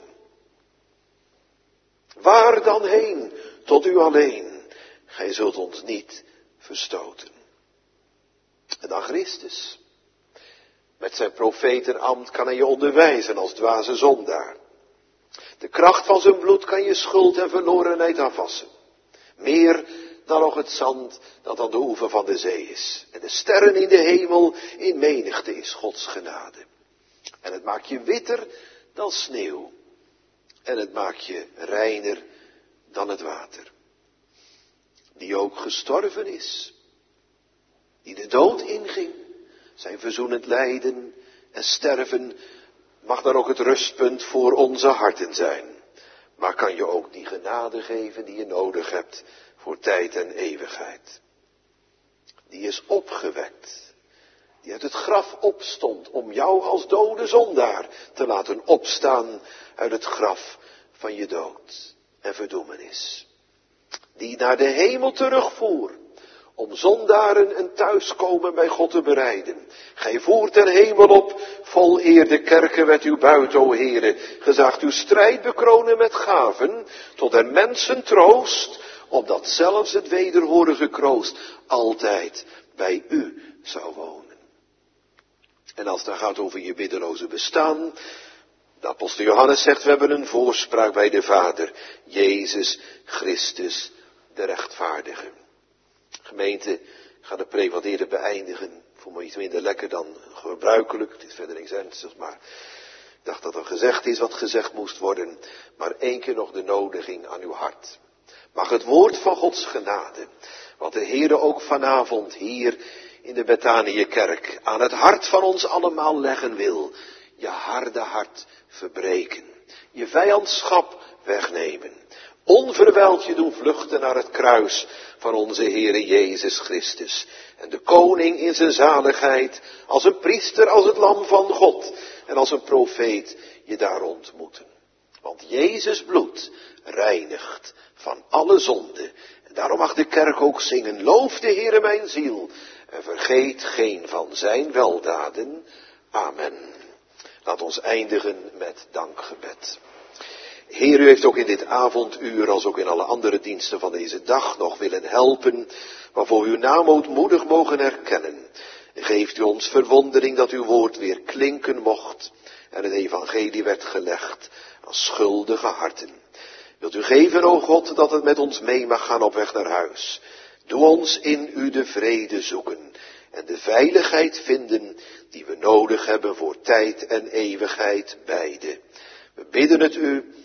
Waar dan heen? Tot u alleen. Gij zult ons niet verstoten. En dan Christus. Met zijn profetenambt kan hij je onderwijzen als dwaze zondaar. De kracht van zijn bloed kan je schuld en verlorenheid afwassen. Meer dan nog het zand dat aan de oever van de zee is. En de sterren in de hemel in menigte is Gods genade. En het maakt je witter dan sneeuw. En het maakt je reiner dan het water. Die ook gestorven is. Die de dood inging. Zijn verzoenend lijden en sterven mag dan ook het rustpunt voor onze harten zijn. Maar kan je ook die genade geven die je nodig hebt voor tijd en eeuwigheid. Die is opgewekt. Die uit het graf opstond om jou als dode zondaar te laten opstaan uit het graf van je dood en verdoemenis. Die naar de hemel terugvoer om zondaren een thuiskomen bij God te bereiden. Gij voert ten hemel op, vol eer de kerken met uw buit, o Heere. Gezaagt uw strijd bekronen met gaven, tot der mensen troost, opdat zelfs het wederhorige kroost altijd bij u zou wonen. En als het dan gaat over je biddeloze bestaan, de apostel Johannes zegt, we hebben een voorspraak bij de Vader, Jezus Christus, de rechtvaardige. Gemeente, ik ga de preek wat eerder beëindigen. Ik voel me iets minder lekker dan gebruikelijk. Het is verder niks ernstigs, maar ik dacht dat er gezegd is wat gezegd moest worden. Maar één keer nog de nodiging aan uw hart. Mag het woord van Gods genade, wat de Heere ook vanavond hier in de Bethaniëkerk aan het hart van ons allemaal leggen wil, je harde hart verbreken. Je vijandschap wegnemen. Onverwijld je doen vluchten naar het kruis van onze Heere Jezus Christus. En de koning in zijn zaligheid, als een priester, als het lam van God en als een profeet je daar ontmoeten. Want Jezus bloed reinigt van alle zonde. En daarom mag de kerk ook zingen, loof de Heere mijn ziel en vergeet geen van zijn weldaden. Amen. Laat ons eindigen met dankgebed. Heer, u heeft ook in dit avonduur, als ook in alle andere diensten van deze dag, nog willen helpen, waarvoor uw naam ootmoedig mogen herkennen. Geeft u ons verwondering dat uw woord weer klinken mocht en het evangelie werd gelegd aan schuldige harten. Wilt u geven, o God, dat het met ons mee mag gaan op weg naar huis. Doe ons in u de vrede zoeken en de veiligheid vinden die we nodig hebben voor tijd en eeuwigheid beide. We bidden het u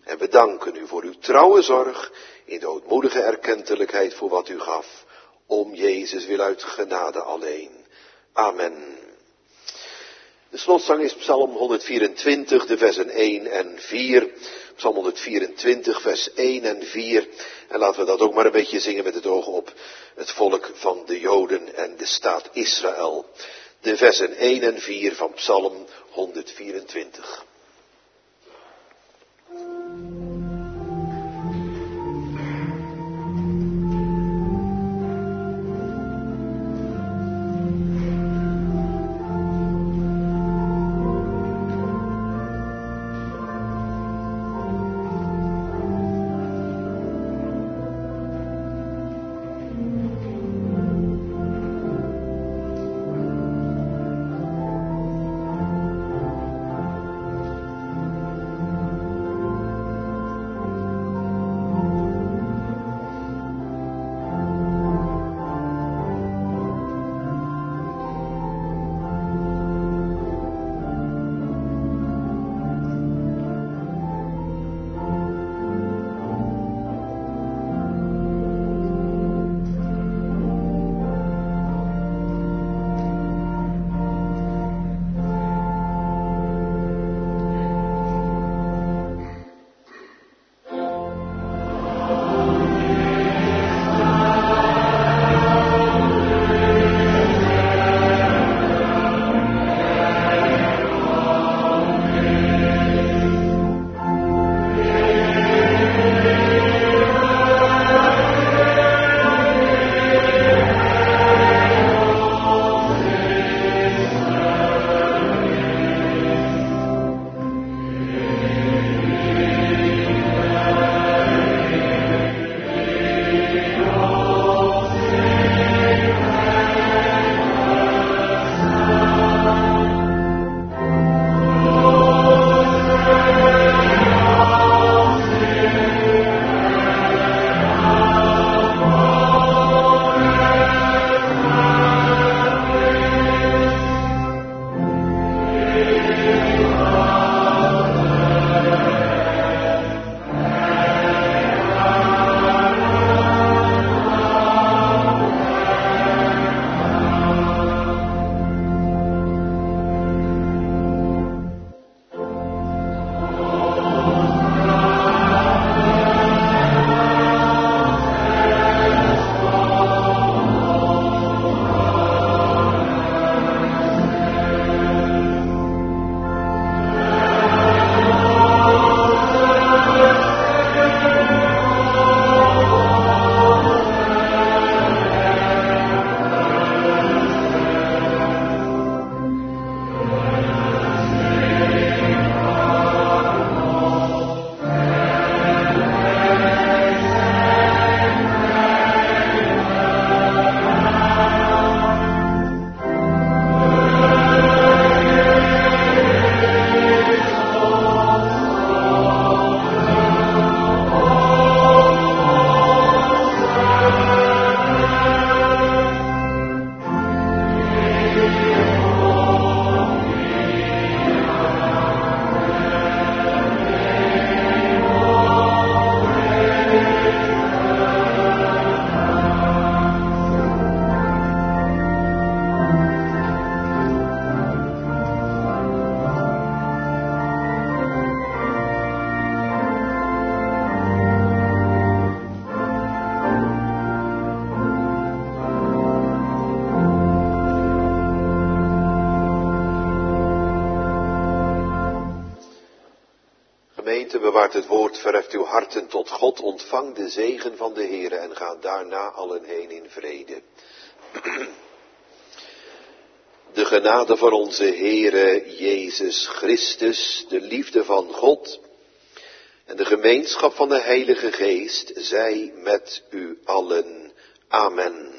En we danken u voor uw trouwe zorg in de ootmoedige erkentelijkheid voor wat u gaf. Om Jezus wil uit genade alleen. Amen. De slotzang is Psalm honderdvierentwintig, de versen één en vier. Psalm honderdvierentwintig, vers één en vier. En laten we dat ook maar een beetje zingen met het oog op het volk van de Joden en de staat Israël. De versen één en vier van Psalm honderdvierentwintig. Gemeente, bewaart het woord, verheft uw harten tot God, ontvang de zegen van de Heere en ga daarna allen heen in vrede. De genade van onze Heere Jezus Christus, de liefde van God en de gemeenschap van de Heilige Geest zij met u allen. Amen.